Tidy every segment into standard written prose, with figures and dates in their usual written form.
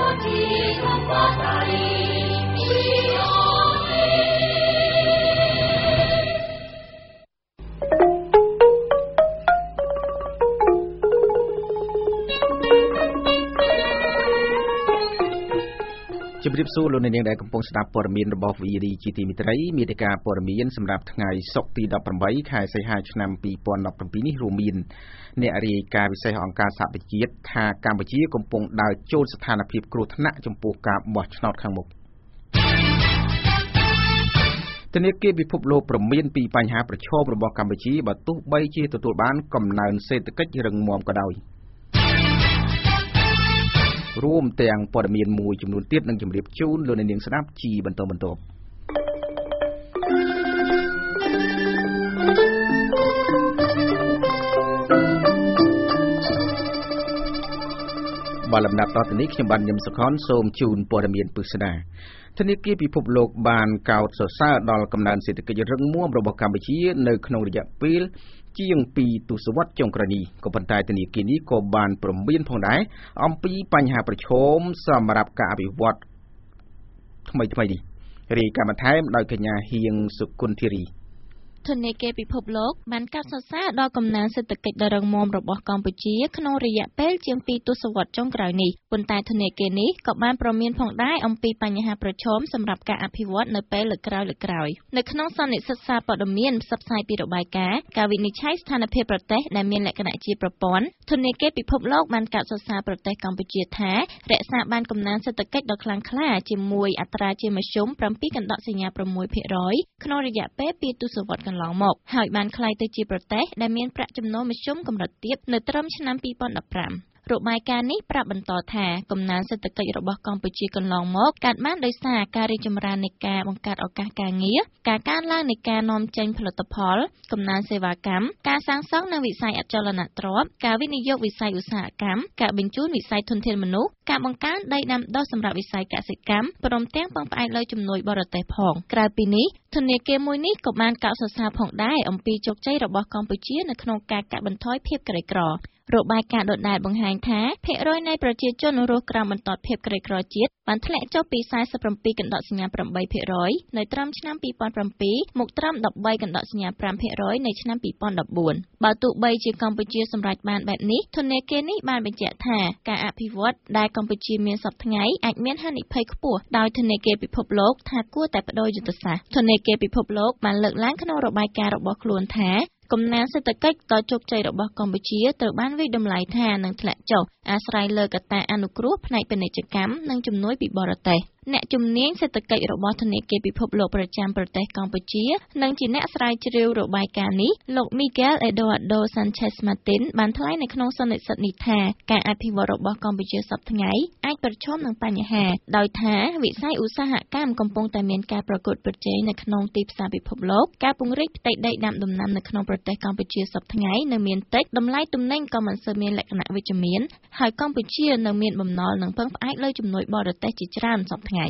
ជំរាបសួរលោកអ្នកនាងដែលកំពុងស្ដាប់ព័ត៌មានរបស់ VD ជាទីមេត្រីមានតែការព័ត៌មានសម្រាប់ថ្ងៃសុក្រទី18ខែសីហាឆ្នាំ2017នេះរួមមានអ្នករាយការណ៍ពិសេសអង្គការសហប្រជាជាតិថាកម្ពុជាកំពុងដើរចូលស្ថានភាពគ្រោះថ្នាក់ចំពោះការបោះឆ្នោតខាងមុខធនាគារពិភពលោកព្រមានពីបញ្ហាប្រឈមរបស់កម្ពុជាបើទោះបីជាទទួលបានកំណើនសេដ្ឋកិច្ចរឹងមាំក៏ដោយរួមទាំងព័ត៌មានមួយចំនួនទៀតនឹងជម្រាបជូនលោកអ្នកនាងស្ដាប់ជាបន្តបន្ទាប់បាទលំដាប់តទៅនេះខ្ញុំបាទញឹមសុខនសូមជូនព័ត៌មានពិស្ដាធនាគារពិភពលោកបានកោតសរសើរដល់កំណើនសេដ្ឋកិច្ចរឹងមាំរបស់កម្ពុជានៅក្នុងរយៈពេលជាង2ទសវត្សរ៍ចុងក្រោយនេះក៏ប៉ុន្តែធនាគារនេះក៏បានព្រមានផងដែរអំពីបញ្ហាប្រឈមសម្រាប់ការអភិវឌ្ឍថ្មីនេះរាយការណ៍បន្ថែមដោយកញ្ញាហៀងសុគន្ធធារីធនាគារពិភពលោកបានកោតសរសើរដល់កំណើនសេដ្ឋកិច្ចដ៏រឹងមាំរបស់កម្ពុជាក្នុងរយៈពេលជាង2ទសវត្សរ៍ចុងក្រោយនេះប៉ុន្តែធនាគារនេះក៏បានព្រមានផងដែរអំពីបញ្ហាប្រឈមសម្រាប់ការអភិវឌ្ឍនៅពេលលើកក្រោយនៅក្នុងសន្និសីទសារព័ត៌មានផ្សព្វផ្សាយពីរបាយការណ៍ការវិនិច្ឆ័យស្ថានភាពប្រទេសដែលមានលក្ខណៈជាប្រព័ន្ធធនាគារពិភពលោកបានកោតសរសើរប្រទេសកម្ពុជាថារក្សាបានកំណើនសេដ្ឋកិច្ចដ៏ខ្លាំងក្លាជាមួយអត្រាជាមធ្យម 7.6% ក្នុងរយៈពេល2ទសវត្សរ៍កន្លងមកហើយបានក្លាយទៅជាប្រទេសដែលមានប្រាក់ចំណូលមធ្យមកម្រិតទាបនៅត្រឹមឆ្នាំ2015របាយការណ៍នេះប្រាប់បន្តថាកំណើនសេដ្ឋកិច្ចរបស់កម្ពុជាកន្លងមកកើតបានដោយសារការរីកចម្រើននៃការបង្កើតឱកាសការងារការកើនឡើងនៃការនាំចេញផលិតផលកំណើនសេវាកម្មការសាងសង់នៅវិស័យអចលនទ្រព្យការវិនិយោគវិស័យឧស្សាហកម្មការបញ្ជូនវិស័យធនធានមនុស្សការបង្កើនដីដាំដុះសម្រាប់វិស័យកសិកម្មព្រមទាំងពឹងផ្អែកលើជំនួយបរទេសផងក្រៅពីនេះធនាគារមួយនេះក៏បានកោតសរសើរផងដែរអំពីជោគជ័យរបស់កម្ពុជានៅក្នុងការកាត់បន្ថយភាពក្រីក្ររបាយការណ៍ដដែលបង្ហាញថាភាគរយនៃប្រជាជនរស់ក្រោមបន្ទាត់ភាពក្រីក្រជាតិបានធ្លាក់ចុះពី 47.8% នៅត្រឹមឆ្នាំ2007មកត្រឹម 13.5% នៅឆ្នាំ2014បើទោះបីជាកម្ពុជាសម្រេចបានបែបនេះធនាគារនេះបានបញ្ជាក់ថាការអភិវឌ្ឍដែលកម្ពុជាមានសពថ្ងៃអាចមានហានិភ័យខ្ពស់ដោយធនាគារពិភពលោកថាគួរតែប្តូរយុទ្ធសាស្ត្រធនាគារពិភពលោកបានលើកឡើងក្នុងរបាយការណ៍របស់ខ្លួនថាកំណើនសេដ្ឋកិច្ចដ៏ជោគជ័យរបស់កម្ពុជាត្រូវបានវិតម្លៃថានឹងធ្លាក់ចុះអាស្រ័យលើកត្តាអនុគ្រោះផ្នែកពាណិជ្ជកម្មនិងជំនួយពីបរទេសអ្នកជំនាញសេដ្ឋកិច្ចរបស់ធនាគារពិភពលោកប្រចាំប្រទេសកម្ពុជានិងជាអ្នកស្រាវជ្រាវរបាយការណ៍នេះលោក Miguel Eduardo Sanchez Martin បានថ្លែងនៅក្នុងសន្និសីទនេះថាការអភិវឌ្ឍរបស់កម្ពុជាសប្តាហ៍ថ្ងៃអាចប្រឈមនឹងបញ្ហាដោយថាវិស័យឧស្សាហកម្មកំពុងតែមានការប្រកួតប្រជែងនៅក្នុងទីផ្សារពិភពលោកការពង្រីកផ្ទៃដីដាំដំណាំនៅក្នុងប្រទេសកម្ពុជាសប្តាហ៍ថ្ងៃនៅមានតិចតម្លៃទំនិញក៏មិនសូវមានលក្ខណៈវិជ្ជមានហើយកម្ពុជានៅមានបំណុលនិងពឹងផ្អែកលើជំនួយបរទេសជាច្រើនសប្តាហ៍ថ្ងៃ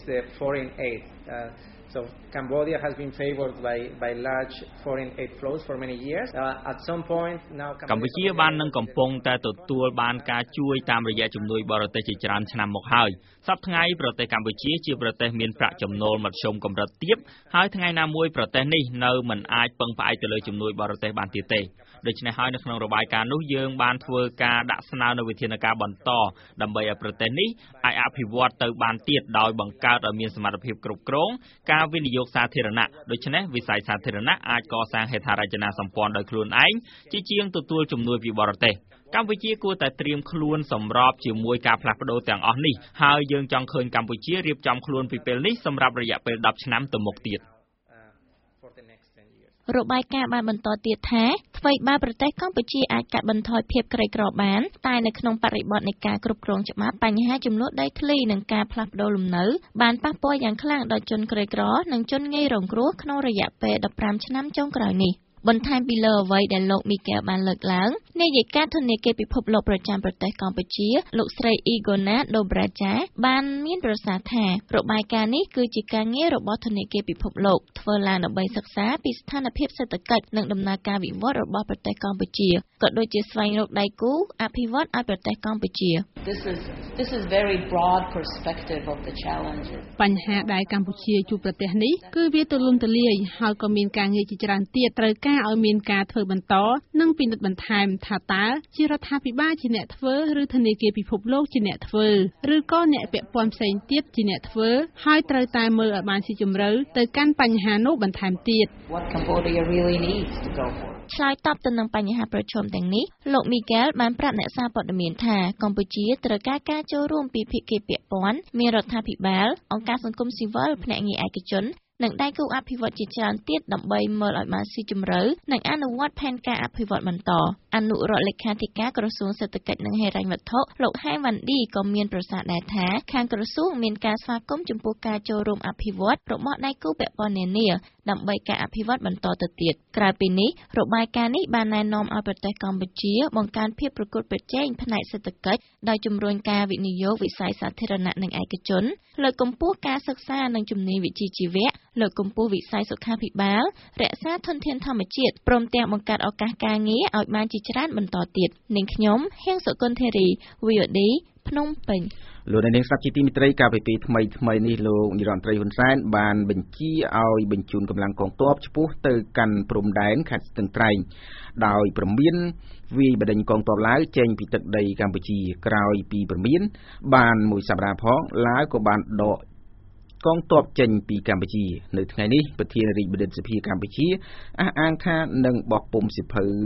So Cambodia has been favored by large foreign aid flows for many years. At some point now កម្ពុជាបាននឹងកំពុងតែទទួលបានការជួយតាមរយៈជំនួយបរទេសជាច្រើនឆ្នាំមកហើយសប្តាហ៍ថ្ងៃប្រទេសកម្ពុជាជាប្រទេសមានប្រាក់ចំណូលមធ្យមកម្រិតទាបហើយថ្ងៃណាមួយប្រទេសនេះនៅមិនអាចពឹងផ្អែកទៅលើជំនួយបរទេសបានទៀតទេដូច្នេះហើយនៅក្នុងរបាយការណ៍នោះយើងបានធ្វើការដាក់ស្នើនៅវិធានការបន្តដើម្បីឲ្យប្រទេសនេះអាចអភិវឌ្ឍទៅបានទៀតដោយបង្កើតឲ្យមានសមត្ថភាពគ្រប់គ្រងការវិនិយោគសាធារណៈដូច្នេះវិស័យសាធារណៈអាចកសាងហេដ្ឋារចនាសម្ព័ន្ធដោយខ្លួនឯងជាជាងទទួលជំនួយពីបរទេសកម្ពុជាគួរតែត្រៀមខ្លួនសម្របជាមួយការផ្លាស់ប្ដូរទាំងអស់នេះហើយយើងចង់ឃើញកម្ពុជារៀបចំខ្លួនពីពេលនេះសម្រាប់រយៈពេល10ឆ្នាំទៅមុខទៀតរបាយការណ៍បានបន្តទៀតថាថ្មីបើប្រទេសកម្ពុជាអាចកាត់បន្ថយភាពក្រីក្របានតែនៅក្នុងបរិបទនៃការគ្រប់គ្រងច្បាប់បញ្ហាចំនួនដីធ្លីនិងការផ្លាស់ប្ដូរលំនៅបានប៉ះពាល់យ៉ាងខ្លាំងដល់ជនក្រីក្រនិងជនងាយរងគ្រោះក្នុងរយៈពេល15ឆ្នាំចុងក្រោយនេះបន្ថែមពីលើអ្វីដែលលោកមីកែលបានលើកឡើងនាយិកាធនាគារពិភពលោកប្រចាំប្រទេសកម្ពុជាលោកស្រីអ៊ីហ្គូណាដូប្រាចាបានមានប្រសាសន៍ថារបាយការណ៍នេះគឺជាការងាររបស់ធនាគារពិភពលោកធ្វើឡើងដើម្បីសិក្សាពីស្ថានភាពសេដ្ឋកិច្ចនិងដំណើរការវិវត្តរបស់ប្រទេសកម្ពុជាក៏ដូចជាស្វែងរកដៃគូអភិវឌ្ឍឲ្យប្រទេសកម្ពុជា This is very broad perspective of the challenges បញ្ហាដែលកម្ពុជាជួបប្រទះនេះគឺវាទូលំទូលាយហើយក៏មានការងារជាច្រើនទៀតត្រូវការឲ្យមានការធ្វើបន្តនិងពិនិត្យបន្ថែមថាតើជារដ្ឋាភិបាលជាអ្នកធ្វើឬធនាគារពិភពលោកជាអ្នកធ្វើឬក៏អ្នកពាក់ព័ន្ធផ្សេងទៀតជាអ្នកធ្វើហើយត្រូវតែមើលឲ្យបានស៊ីជម្រៅទៅកាន់បញ្ហានោះបន្ថែមទៀត What Cambodia really needs to go for ឆ្លើយតបទៅនឹងបញ្ហាប្រឈមទាំងនេះលោកមីកែលបានប្រាប់អ្នកសារព័ត៌មានថាកម្ពុជាត្រូវការចូលរួមពីភាគីពាក់ព័ន្ធមានរដ្ឋាភិបាលអង្គការសង្គមស៊ីវិលភ្នាក់ងារឯកជននិងដៃគូអភិវឌ្ឍជាច្រើនទៀតដើម្បីមើលឲ្យបានស៊ីជម្រៅនិងអនុវត្តផែនការអភិវឌ្ឍបន្តអនុរដ្ឋលេខាធិការក្រសួងសេដ្ឋកិច្ចនិងហិរញ្ញវត្ថុលោកហែមវ៉ាន់ឌីក៏មានប្រសាសន៍ដែរថាខាងក្រសួងមានការស្វាគមន៍ចំពោះការចូលរួមអភិវឌ្ឍរបស់ដៃគូពាក់ព័ន្ធនានាដើម្បីការអភិវឌ្ឍបន្តទៅទៀតក្រៅពីនេះរបាយការណ៍នេះបានណែនាំឲ្យប្រទេសកម្ពុជាបង្កើនភាពប្រកួតប្រជែងផ្នែកសេដ្ឋកិច្ចដោយជំរុញការវិនិយោគវិស័យសាធារណៈនិងឯកជនលើកកម្ពស់ការសិក្សានិងជំនាញវិជ្ជាជីវៈលើកកម្ពស់វិស័យសុខាភិបាលរក្សាធនធានធម្មជាតិព្រមទាំងបង្កើតឱកាសការងារឲ្យបានជាច្រើនបន្តទៀតនាងខ្ញុំហៀងសុគន្ធារី VOD ភ្នំពេញលោកនាងស្ដាប់ជាទីមេត្រីកាលពីពេលថ្មីនេះលោកនាយរដ្ឋមន្ត្រីហ៊ុនសែនបានបញ្ជាឲ្យបញ្ជូនកម្លាំងកងទ័ពឆ្ពោះទៅកាន់ព្រំដែនខេត្តស្ទឹងត្រែងដោយព្រមានវាយបដិញកងទ័ពឡាវចេញពីទឹកដីកម្ពុជាក្រោយពីព្រមានបានមួយសប្តាហ៍ផងឡាវក៏បានដកកងទ័ពចេញពីកម្ពុជានៅថ្ងៃនេះប្រធានរាជបណ្ឌិតសភាកម្ពុជាអះអាងថានឹងបោះពុម្ពសិភៅ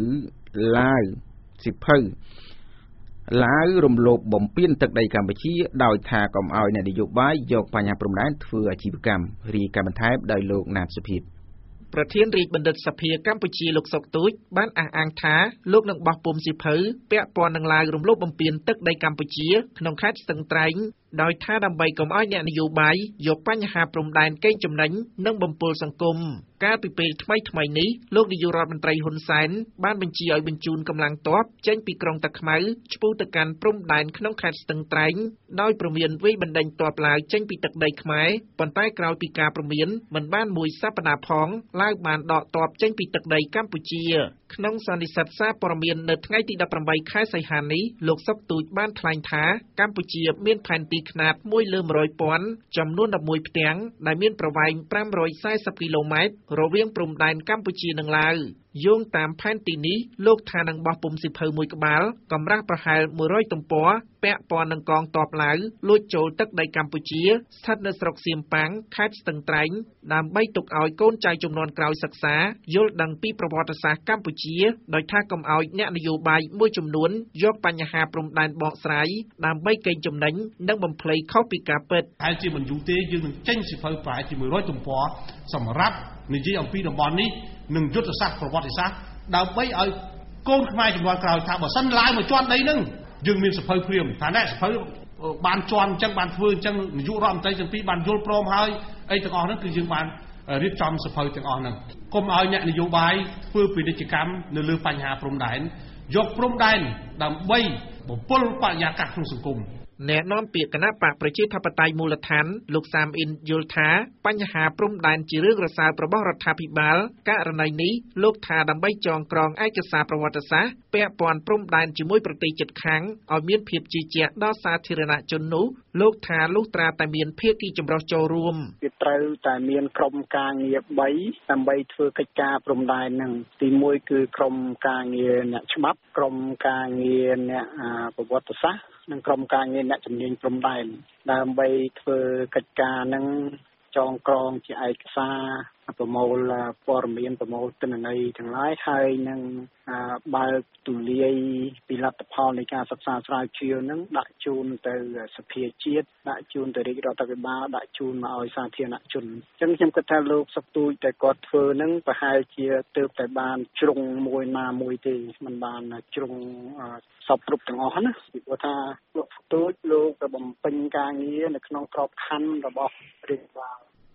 ឡាវរំលោភបំពានទឹកដីកម្ពុជាដោយថាកុំឲ្យអ្នកនយោបាយយកបញ្ហាព្រំដែនធ្វើអាជីវកម្មរីកាបន្ថែមដោយលោកណាតសុភាពប្រធានរាជបណ្ឌិតសភាកម្ពុជាលោកសុកទូចបានអះអាងថាលោកនឹងបោះពុម្ពសិភៅពាក់ព័ន្ធនឹងឡាវរំលោភបំពានទឹកដីកម្ពុជាក្នុងខេត្តស្ទឹងត្រែងដោយថាដើម្បីកុំឲ្យអ្នកនយោបាយយកបញ្ហាព្រំដែនកេងចំណេញនិងបំពុលសង្គមកាលពីពេលថ្មីនេះលោកនាយករដ្ឋមន្ត្រីហ៊ុនសែនបានបញ្ជាឲ្យបញ្ជូនកម្លាំងទ័ពចេញពីក្រុងតាខ្មៅឆ្ពោះទៅកាន់ព្រំដែនក្នុងខេត្តស្ទឹងត្រែងដោយព្រមានវាយបណ្ដេញទ័ពឡាវចេញពីទឹកដីខ្មែរប៉ុន្តែក្រោយពីការព្រមានមិនបានមួយសប្តាហ៍ផងឡាវបានដកទ័ពចេញពីទឹកដីកម្ពុជាក្នុងសន្និសីទសារព័ត៌មាននៅថ្ងៃទី18ខែសីហានេះលោកសុកទូចបានថ្លែងថាកម្ពុជាមានផែនទីខ្នាត1/100,000ចំនួន11ផ្ទាំងដែលមានប្រវែង540គីឡូម៉ែត្ររវាងព្រំដែនកម្ពុជានិងឡាវយោងតាមផែនទីនេះលោកថានឹងបោះពុម្ពសិភៅមួយក្បាលកម្រាស់ប្រហែល100ទំព័រពាក់ព័ន្ធនឹងកងទ័ពឡាវលួចចូលទឹកដីកម្ពុជាស្ថិតនៅស្រុកសៀមប៉ាងខេត្តស្ទឹងត្រែងដើម្បីទុកឲ្យកូនចៅជំនាន់ក្រោយសិក្សាយល់ដឹងពីប្រវត្តិសាស្ត្រកម្ពុជាដោយថាកុំឲ្យអ្នកនយោបាយមួយចំនួនយកបញ្ហាព្រំដែនបកស្រាយដើម្បីកេងចំណេញនិងបំភ្លៃខុសពីការពិតហើយជាមិនយូរទេយើងនឹងចេញសិភៅប្រហែលជា100ទំព័រសម្រាប់និយាយអំពីតំបន់នេះនឹងយុទ្ធសាស្ត្រប្រវត្តិសាស្ត្រដើម្បីឲ្យកូនខ្មែរជំនាន់ក្រោយថាបើសិនឡាយមកជាន់ដីនឹងយើងមានសិភៅព្រាមថាណែសិភៅបានជាន់អញ្ចឹងបានធ្វើអញ្ចឹងនាយករដ្ឋមន្ត្រីទាំងពីរបានយល់ព្រមហើយអីទាំងអស់ហ្នឹងគឺយើងបានរៀបចំសិភៅទាំងអស់ហ្នឹងកុំឲ្យអ្នកនយោបាយធ្វើពាណិជ្ជកម្មនៅលើបញ្ហាព្រំដែនយកព្រំដែនដើម្បីបំពុលបរិយាកាសក្នុងសង្គមអ្នកនាំពាក្យគណៈបកប្រជាធិបតេយ្យមូលដ្ឋានលោកសាមអ៊ីនយល់ថាបញ្ហាព្រំដែនជារឿងរសើបរបស់រដ្ឋាភិបាលករណីនេះលោកថាដើម្បីចងក្រងឯកសារប្រវត្តិសាស្ត្រពាក់ព័ន្ធព្រំដែនជាមួយប្រទេសជិតខាងឲ្យមានភាពជឿជាក់ដល់សាធារណជននោះលោកថាលុះត្រាតែមានភាគីចម្រុះចូលរួមវាត្រូវតែមានក្រុមការងារ3ដើម្បីធ្វើកិច្ចការព្រំដែនហ្នឹងទី1គឺក្រុមការងារអ្នកច្បាប់ក្រុមការងារអ្នកប្រវត្តិសាស្ត្រនិងក្រុមការងារអ្នកជំនាញព្រំដែនដើម្បីធ្វើកិច្ចការនឹងចងក្រងជាឯកសារប្រមូលព័ត៌មានប្រមូលទិន្នន័យទាំងឡាយហើយនឹងបើកទូលាយពីលទ្ធផលនៃការសិក្សាស្រាវជ្រាវនឹងដាក់ជូនទៅសភាជាតិដាក់ជូនទៅរាជរដ្ឋាភិបាលដាក់ជូនមកឲ្យសាធារណជនអញ្ចឹងខ្ញុំគិតថាលោកសុកទូចតែគាត់ធ្វើនឹងប្រហែលជាទើបតែបានជ្រុងមួយណាមួយទេមិនបានជ្រុងសពគ្រប់ទាំងអស់ណាពីព្រោះថាលោកសុកទូចលោកក៏បំពេញការងារនៅក្នុងក្របខ័ណ្ឌរបស់រាជរដ្ឋ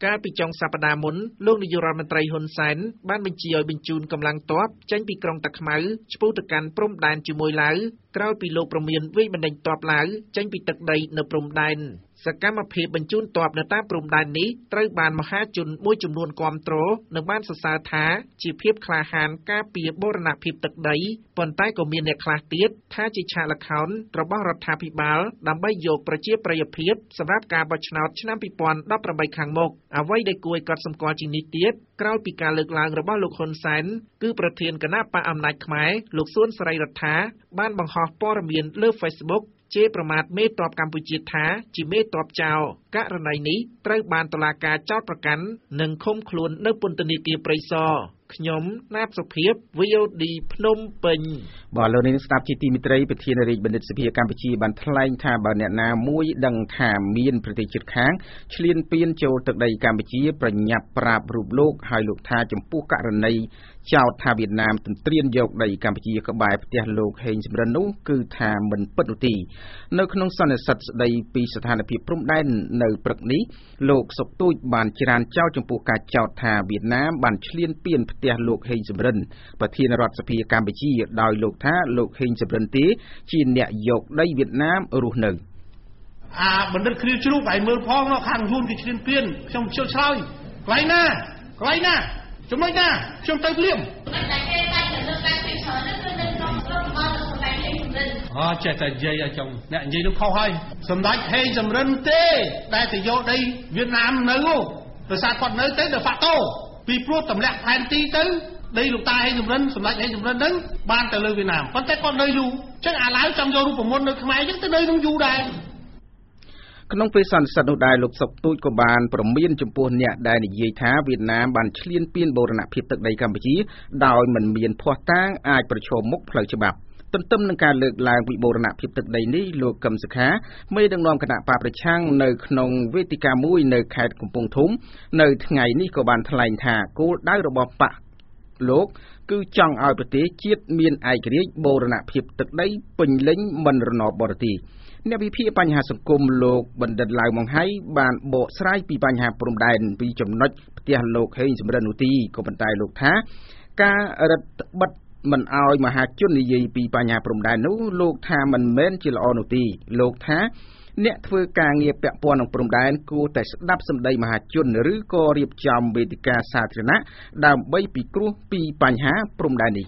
កាលពីចុងសប្តាហ៍មុនលោកនាយករដ្ឋមន្ត្រីហ៊ុនសែនបានបញ្ជាឲ្យបញ្ជូនកម្លាំងទ័ពចេញពីក្រុងតាខ្មៅឆ្ពោះទៅកាន់ព្រំដែនជាមួយឡាវក្រោយពីលោកប្រមានវាយបណ្ដេញទ័ពឡាវចេញពីទឹកដីនៅព្រំដែនសកម្មភាពបញ្ជូនទ័ពនៅតាមព្រំដែននេះត្រូវបានមហាជនមួយចំនួនគាំទ្រនិងបានសរសើរថាជាភាពក្លាហានការពារបូរណភាពទឹកដីប៉ុន្តែក៏មានអ្នកខ្លះទៀតថាជាឆាកល្ខោនរបស់រដ្ឋាភិបាលដើម្បីយកប្រជាប្រិយភាពសម្រាប់ការបោះឆ្នោតឆ្នាំ2018ខាងមុខអ្វីដែលគួរឲ្យកត់សម្គាល់ជាងនេះទៀតក្រោយពីការលើកឡើងរបស់លោកហ៊ុនសែនគឺប្រធានគណៈបកអំណាចខ្មែរលោកសួនសេរីរដ្ឋាបានបង្ហោះព័ត៌មានលើ Facebookជេរប្រមាថមេទ័ពកម្ពុជាថាជាមេទ័ពចោរករណីនេះត្រូវបានតុលាការចោទប្រកាន់និងឃុំខ្លួននៅពន្ធនាគារព្រៃសរខ្ញុំណាតសុភាព VOD ភ្នំពេញបាទលោកនាងស្ដាប់ជាទីមេត្រីប្រធានរាជបណ្ឌិតសភាកម្ពុជាបានថ្លែងថាបើអ្នកណាមួយដឹងថាមានប្រទេសជិតខាងឈ្លានពានចូលទឹកដីកម្ពុជាប្រញាប់ប្រាប់រូបលោកហើយលោកថាចំពោះករណីចោទថាវៀតណាមទន្ទ្រានយកដីកម្ពុជាក្បែរផ្ទះលោកហេងសំរិននោះគឺថាមិនពិតនោះទេនៅក្នុងសន្និសីទស្ដីពីស្ថានភាពព្រំដែននៅព្រឹកនេះលោកសុកទូចបានច្រានចោទចំពោះការចោទថាវៀតណាមបានឈ្លានពានផ្ទះលោកហេងសំរិនប្រធានរដ្ឋសភាកម្ពុជាដោយលោកថាលោកហេងសំរិនទេជាអ្នកយកដីវៀតណាមរស់នៅបណ្ឌិតគ្រាជ្រូកឲ្យមើលផងនៅខាងយួនគេឈ្លានពានខ្ញុំជឿឆ្លើយកន្លែងណាចំណុចណាខ្ញុំទៅភ្លាមតែគេតែលើកតែពីច្រើនគឺនៅក្នុងក្រុមរបស់សម្ដេចហេងសំរិនចេះតែនិយាយឲ្យចង់អ្នកនិយាយនោះខុសហើយសម្ដេចហេងសំរិនទេដែលទៅយកដីវៀតណាមនៅដោយសារគាត់នៅទៅ de facto ពីព្រោះទម្លាក់ផែនទីទៅដីលោកតាហេងសំរិនសម្ដេចហេងសំរិនហ្នឹងបានទៅលើវៀតណាមប៉ុន្តែគាត់នៅយូរអញ្ចឹងអាឡៅចង់យករូបមន្តនៅខ្មែរអញ្ចឹងទៅនៅនឹងយូរដែរក្នុងពេលសន្និសីទនោះដែរលោកសុកទូចក៏បានប្រមានចំពោះអ្នកដែលនិយាយថាវៀតណាមបានឈ្លានពានបូរណភាពទឹកដីកម្ពុជាដោយមិនមានភស្តុតាងអាចប្រឈមមុខផ្លូវច្បាប់ទន្ទឹមនឹងការលើកឡើងពីបូរណភាពទឹកដីនេះលោកកឹមសុខាមេដឹកនាំគណៈបកប្រឆាំងនៅក្នុងវេទិកាមួយនៅខេត្តកំពង់ធំនៅថ្ងៃនេះក៏បានថ្លែងថាគោលដៅរបស់បកលោកគឺចង់ឲ្យប្រទេសជាតិមានឯករាជ្យបូរណភាពទឹកដីពេញលេញមិនរណបបរទេសអ្នកវិភាគបញ្ហាសង្គមលោកបណ្ឌិតឡាវម៉ុងហៃបានបកស្រាយពីបញ្ហាព្រំដែនពីចំណុចផ្ទះលោកហេងសំរិននោះទីក៏ប៉ុន្តែលោកថាការរឹតបន្តឹងមិនអោយមហាជននិយាយពីបញ្ហាព្រំដែននោះលោកថាមិនមែនជាល្អនោះទេលោកថាអ្នកធ្វើការងារពាក់ព័ន្ធនឹងព្រំដែនគួរតែស្ដាប់សម្ដីមហាជនឬក៏រៀបចំវេទិកាសាធារណៈដើម្បីពិគ្រោះពីបញ្ហាព្រំដែននេះ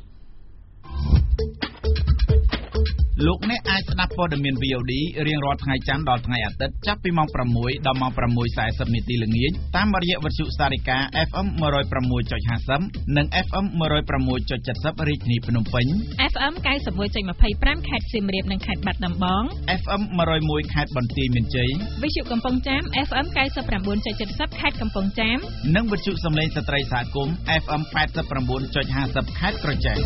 លោកអ្នកអាចស្ដាប់ព័ត៌មាន VOD រៀងរាល់ថ្ងៃច័ន្ទដល់ថ្ងៃអាទិត្យចាប់ពីម៉ោង 6 ដល់ម៉ោង 6:40 នាទីល្ងាចតាមរយៈវិទ្យុសារិកា FM 106.50 និង FM 106.70 រាជធានីភ្នំពេញ FM 91.25 ខេត្តសៀមរាបនិងខេត្តបាត់ដំបង FM 101 ខេត្តបន្ទាយមានជ័យវិទ្យុកំពង់ចាម FM 99.70 ខេត្តកំពង់ចាមនិងវិទ្យុសំឡេងស្ត្រីសហគមន៍ FM 89.50 ខេត្តក្រចេះ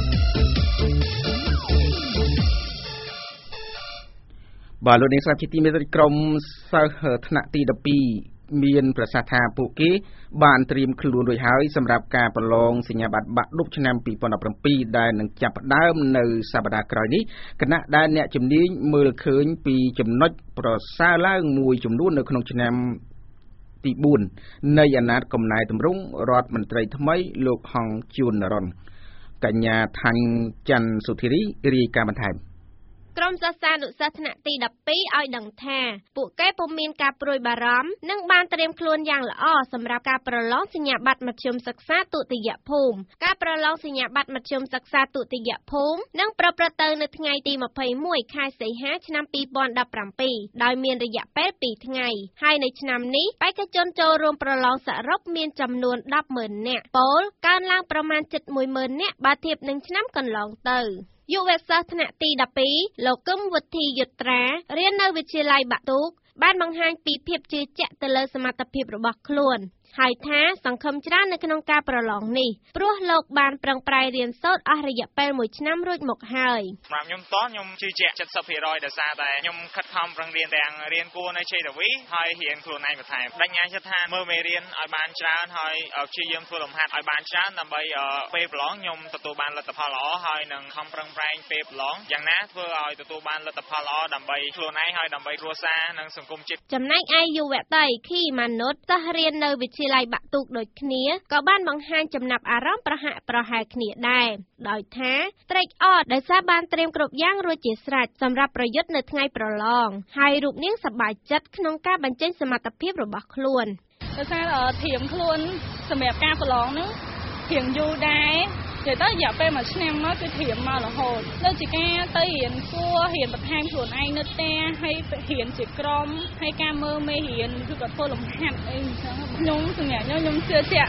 បាទលោកនាងស្ដាប់ជាទីមេត្រីក្រុមសិស្សថ្នាក់ទី12មានប្រសាសន៍ថាពួកគេបានត្រៀមខ្លួនរួចហើយសម្រាប់ការប្រឡងសញ្ញាបត្របាក់ឌុបឆ្នាំ2017ដែលនឹងចាប់ផ្ដើមនៅសប្តាហ៍ក្រោយនេះគណៈដែលអ្នកជំនាញមើលឃើញពីចំណុចប្រសើរឡើងមួយចំនួននៅក្នុងឆ្នាំទី4នៃអាណត្តិកំណែតម្រង់រដ្ឋមន្ត្រីថ្មីលោកហងជួននរ៉ុនកញ្ញាថាញ់ច័ន្ទសុធារីរាយការណ៍បន្ថែមក្រុមសិស្សានុសិស្សថ្នាក់ទី12ឲ្យដឹងថាពួកគេពុំមានការព្រួយបារម្ភនិងបានត្រៀមខ្លួនយ៉ាងល្អសម្រាប់ការប្រឡងសញ្ញាបត្រមធ្យមសិក្សាទុតិយភូមិការប្រឡងសញ្ញាបត្រមធ្យមសិក្សាទុតិយភូមិនឹងប្រព្រឹត្តទៅនៅថ្ងៃទី21ខែសីហាឆ្នាំ2017ដោយមានរយៈពេល2ថ្ងៃហើយនៅឆ្នាំនេះបេក្ខជនចូលរួមប្រឡងសរុបមានចំនួន 10,000 នាក់ពោលកើនឡើងប្រមាណ 70,000 នាក់បើធៀបនឹងឆ្នាំកន្លងទៅយុវសិស្សថ្នាក់ទី12លោកកឹមវុធីយុត្រារៀននៅវិទ្យាល័យបាក់ទូកបានបង្ហាញពីភាពជឿជាក់ទៅលើសមត្ថភាពរបស់ខ្លួនហើយថាសង្ឃឹមច្រើននៅក្នុងការប្រឡងនេះព្រោះលោកបានប្រឹងប្រែងរៀនសូត្រអស់រយៈពេល1ឆ្នាំរួចមកហើយសម្រាប់ខ្ញុំជឿជាក់ 70% ដោយសារតែខ្ញុំខិតខំប្រឹងរៀនទាំងរៀនគួរនៅជ័យទ្វីហើយរៀនខ្លួនឯងបន្ថែមបញ្ញាចិត្តថាមើលមេរៀនឲ្យបានច្រើនហើយព្យាយាមធ្វើលំហាត់ឲ្យបានច្រើនដើម្បីពេលប្រឡងខ្ញុំទទួលបានលទ្ធផលល្អហើយនឹងខំប្រឹងប្រែងពេលប្រឡងយ៉ាងណាធ្វើឲ្យទទួលបានលទ្ធផលល្អដើម្បីខ្លួនឯងហើយដើម្បីគ្រួសារនិងសង្គមជាតិចំណែកឯយុវតីខីម៉ានុតសិស្សរៀននៅវិទ្ទ្យាល័យបាក់ទូកដូចគ្នាក៏បានបង្ហាញចំណាប់អារម្មណ៍ប្រហាក់ប្រហែលគ្នាដែរដោយថាត្រេកអរដោយសារបានត្រៀមគ្រប់យ៉ាងរួចជាស្រេចសម្រាប់ប្រយុទ្ធនៅថ្ងៃប្រឡងហើយរូបនាងសប្បាយចិត្តក្នុងការបញ្ចេញសមត្ថភាពរបស់ខ្លួនដោយសារធៀមខ្លួនសម្រាប់ការប្រឡងហ្នឹងរៀងយូរដែរនិយាយទៅរយៈពេល1ឆ្នាំមកគឺធៀមមករហូតដូចជាការទៅរៀនគួររៀនបន្ថែមខ្លួនឯងនៅផ្ទះហើយរៀនជាក្រុមហើយការមើលមេរៀនគឺក៏ធ្វើលំហាត់អីអញ្ចឹងខ្ញុំសម្រាប់ខ្ញុំជឿជាក់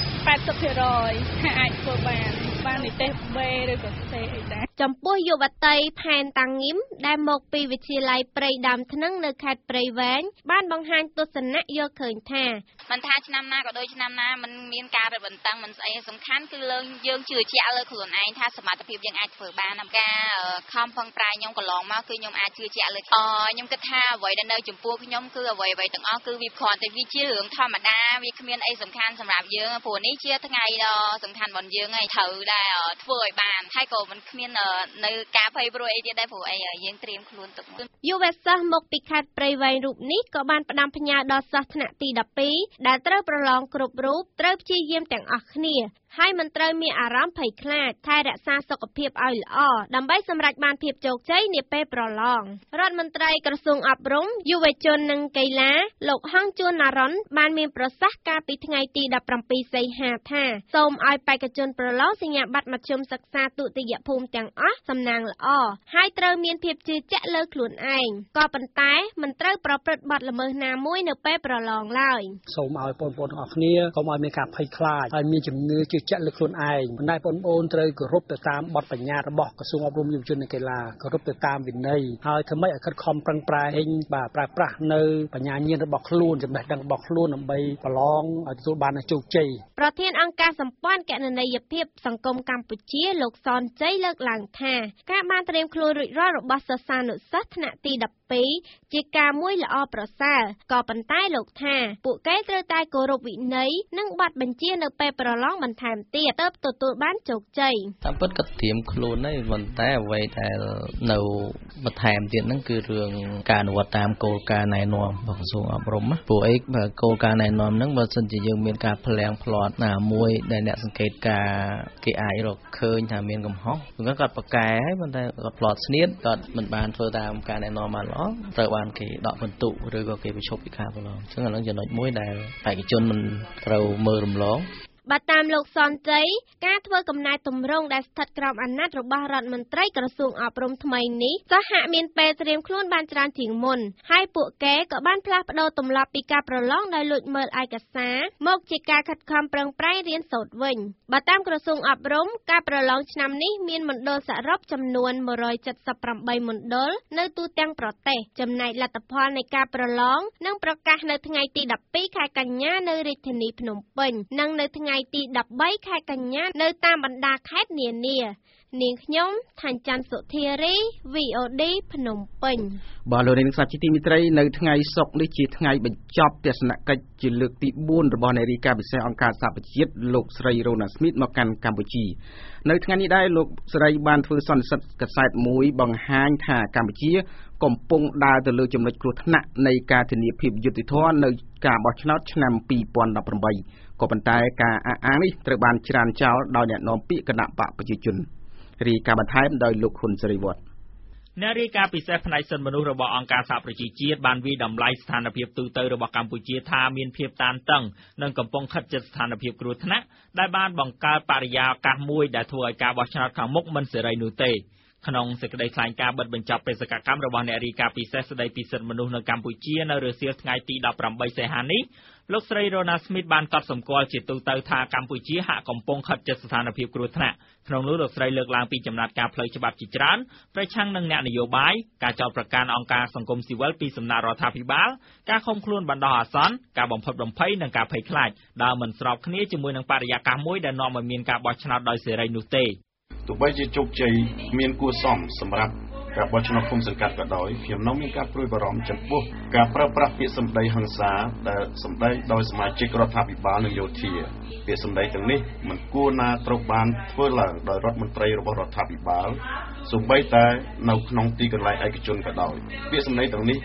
80% ថាអាចធ្វើបាននិទេសBឬក៏ C អីដែរចំពោះយុវតីផែនតាំងងឹមដែលមកពីវិទ្យាល័យព្រៃដើមថ្នឹងនៅខេត្តព្រៃវែងបានបង្ហាញទស្សនៈយកឃើញថាមិនថាឆ្នាំណាក៏ដូចឆ្នាំណាមិនមានការរឹតបន្តឹងមិនស្អីសំខាន់គឺលើយើងជឿជាក់លើខ្លួនឯងថាសមត្ថភាពយើងអាចធ្វើបានការខំប្រឹងប្រែងខ្ញុំកន្លងមកគឺខ្ញុំអាចជឿជាក់លើខ្ញុំគិតថាអ្វីដែលនៅចំពោះខ្ញុំគឺអ្វីទាំងអស់គឺវាគ្រាន់តែវាជារឿងធម្មតាវាគ្មានអីសំខាន់សម្រាប់យើងព្រោះនេះជាថ្ងៃដ៏សំខាន់របស់យើងហើយត្រូវដែរធ្វើឲ្យបានហើយក៏មិនគ្មាននៅការភ័យព្រួយអីទៀតដែរព្រោះអីយើងត្រៀមខ្លួនទុកយុវសិស្សមកពីខេត្តព្រៃវែងរូបនេះក៏បានផ្ដាំផ្ញើដល់សិស្សថ្នាក់ទី12ដែលត្រូវប្រឡងគ្រប់រូបត្រូវព្យាយាមទាំងអស់គ្នាហើយមិនត្រូវមានអារម្មណ៍ភ័យខ្លាចថែរក្សាសុខភាពឲ្យល្អដើម្បីសម្រេចបានភាពជោគជ័យនាពេលប្រឡងរដ្ឋមន្ត្រីក្រសួងអប់រំយុវជននិងកីឡាលោកហងជួនណារ៉ុនបានមានប្រសាសន៍កាលពីថ្ងៃទី17សីហាថាសូមឲ្យបេក្ខជនប្រឡងសញ្ញាបត្រមធ្យមសិក្សាទុតិយភូមិទាំងអស់សំណាងល្អហើយត្រូវមានភាពជឿជាក់លើខ្លួនឯងក៏ប៉ុន្តែមិនត្រូវប្រព្រឹត្តបទល្មើសណាមួយនៅពេលប្រឡងឡើយសូមឲ្យបងប្អូនទាំងអស់គ្នាកុំឲ្យមានការភ័យខ្លាចហើយមានជំនឿជឿជាក់លើខ្លួនឯងប៉ុន្តែបងប្អូនត្រូវគោរពទៅតាមបទបញ្ញត្តិរបស់ក្រសួងអប់រំយុវជននិងកីឡាគោរពទៅតាមវិន័យហើយធ្វើម៉េចឲ្យខិតខំប្រឹងប្រែងប្រើប្រាស់នៅបញ្ញាញាណរបស់ខ្លួនចំណេះដឹងរបស់ខ្លួនដើម្បីប្រឡងឲ្យទទួលបានជោគជ័យប្រធានអង្គការសម្ព័ន្ធគណនេយ្យភាពសង្គមកម្ពុជាលោកសនជ័យលើកឡើងថាការបានត្រៀមខ្លួនរួចរាល់របស់សិស្សានុសិស្សថ្នាក់ទី12ជាការមួយល្អប្រសើរក៏ប៉ុន្តែលោកថាពួកគេត្រូវតែគោរពវិន័យនិងបទបញ្ជានៅពេលប្រឡងបន្ថែមទៀតទើបទទួលបានជោគជ័យតាមពិតក៏ត្រៀមខ្លួនហើយប៉ុន្តែអ្វីដែលនៅបន្ថែមទៀតហ្នឹងគឺរឿងការអនុវត្តតាមគោលការណ៍ណែនាំរបស់ក្រសួងអប់រំព្រោះអីគោលការណ៍ណែនាំហ្នឹងបើសិនជាយើងមានការផ្លាំងផ្លាត់ណាមួយដែលអ្នកសង្កេតការគេអាចរកឃើញថាមានកំហុសហ្នឹងគាត់ប្រកែហើយប៉ុន្តែគាត់ផ្លាត់ស្នៀតគាត់មិនបានធ្វើតាមការណែនាំបានល្អត្រូវបានគេដកពិន្ទុឬក៏គេបញ្ឈប់ពីការប្រឡងអញ្ចឹងអានឹងចំណុចមួយដែលបេក្ខជនមិនត្រូវមើលរំលងបើតាមលោកសនជ័យការធ្វើកំណែទម្រង់ដែលស្ថិតក្រោមអាណត្តិរបស់រដ្ឋមន្ត្រីក្រសួងអប់រំថ្មីនេះសហមានពេលត្រៀមខ្លួនបានច្រើនជាងមុនហើយពួកគេក៏បានផ្លាស់ប្ដូរទម្លាប់ពីការប្រឡងដោយលួចមើលឯកសារមកជាការខិតខំប្រឹងប្រែងរៀនសូត្រវិញបើតាមក្រសួងអប់រំការប្រឡងឆ្នាំនេះមានមណ្ឌលសរុបចំនួន178មណ្ឌលនៅទូទាំងប្រទេសចំណែកលទ្ធផលនៃការប្រឡងនឹងប្រកាសនៅថ្ងៃទី12ខែកញ្ញានៅរាជធានីភ្នំពេញនិងនៅថ្ងៃទី13ខែកញ្ញានៅតាមបណ្ដាខេត្តនានានាងខ្ញុំថាញ់ច័ន្ទសុធារី VOD ភ្នំពេញបាទលោកនាងស្ដាប់ជាទីមេត្រីនៅថ្ងៃសុក្រនេះជាថ្ងៃបញ្ចប់ទស្សនកិច្ចជាលើកទី4របស់នារីកាពិសេសអង្គការសហប្រជាជាតិលោកស្រីរ៉ូណាស្មីតមកកាន់កម្ពុជានៅថ្ងៃនេះដែរលោកស្រីបានធ្វើសន្និសីទកាសែតមួយបង្ហាញថាកម្ពុជាកំពុងដើរទៅលើចំណុចគ្រោះថ្នាក់នៃការធានាភាពយុត្តិធម៌នៅការបោះឆ្នោតឆ្នាំ2018ក៏ប៉ុន្តែការអះអាងនេះត្រូវបានច្រានចោលដោយអ្នកនាំពាក្យគណៈបកប្រជាជនរីកាបន្ថែមដោយលោកហ៊ុនសេរីវឌ្ឍអ្នករាយការណ៍ពិសេសផ្នែកសិទ្ធិមនុស្សរបស់អង្គការសហប្រជាជាតិបានវិតម្លៃស្ថានភាពទូទៅរបស់កម្ពុជាថាមានភាពតានតឹងនិងកំពុងខិតជិតស្ថានភាពគ្រោះថ្នាក់ដែលបានបង្កើតបរិយាកាសមួយដែលធ្វើឲ្យការបោះឆ្នោតខាងមុខមិនសេរីនោះទេក្នុងសេចក្តីថ្លែងការណ៍បិទបញ្ចប់បេសកកម្មរបស់អ្នករាយការណ៍ពិសេសស្តីពីសិទ្ធិមនុស្សនៅកម្ពុជានៅរសៀលថ្ងៃទី18សីហានេះលោកស្រីរ៉ូណាស្មីតបានកត់សម្គាល់ជាទូទៅថាកម្ពុជាហាក់កំពុងខិតជិតស្ថានភាពគ្រោះថ្នាក់ក្នុងនោះលោកស្រីលើកឡើងពីចំណាត់ការផ្លូវច្បាប់ជាច្រើនប្រឆាំងនឹងអ្នកនយោបាយការចោទប្រកាន់អង្គការសង្គមស៊ីវិលពីសំណាក់រដ្ឋាភិបាលការឃុំខ្លួនបណ្ដោះអាសន្នការបំផិតបំភ័យនិងការភ័យខ្លាចដែលមិនស្របគ្នាជាមួយនឹងបរិយាកាសមួយដែលនាំឲ្យមានការបោះឆ្នោតដោយសេរីនោះទេទោះបីជាជោគជ័យមានគួរសមសម្រាប់ការបោះឆ្នោតឃុំសង្កាត់ក៏ដោយខ្ញុំនៅមានការព្រួយបារម្ភចំពោះការប្រើប្រាស់ពាក្យសម្ដីហិង្សាដែលសម្ដីដោយសមាជិករដ្ឋាភិបាលនិងយោធាពាក្យសម្ដីទាំងនេះមិនគួរណាត្រូវបានធ្វើឡើងដោយរដ្ឋមន្ត្រីរបស់រដ្ឋាភិបាលសូម្បីតែនៅក្នុងទីកន្លែងឯកជនក៏ដោយពាក្យសម្ដីទាំងនេះ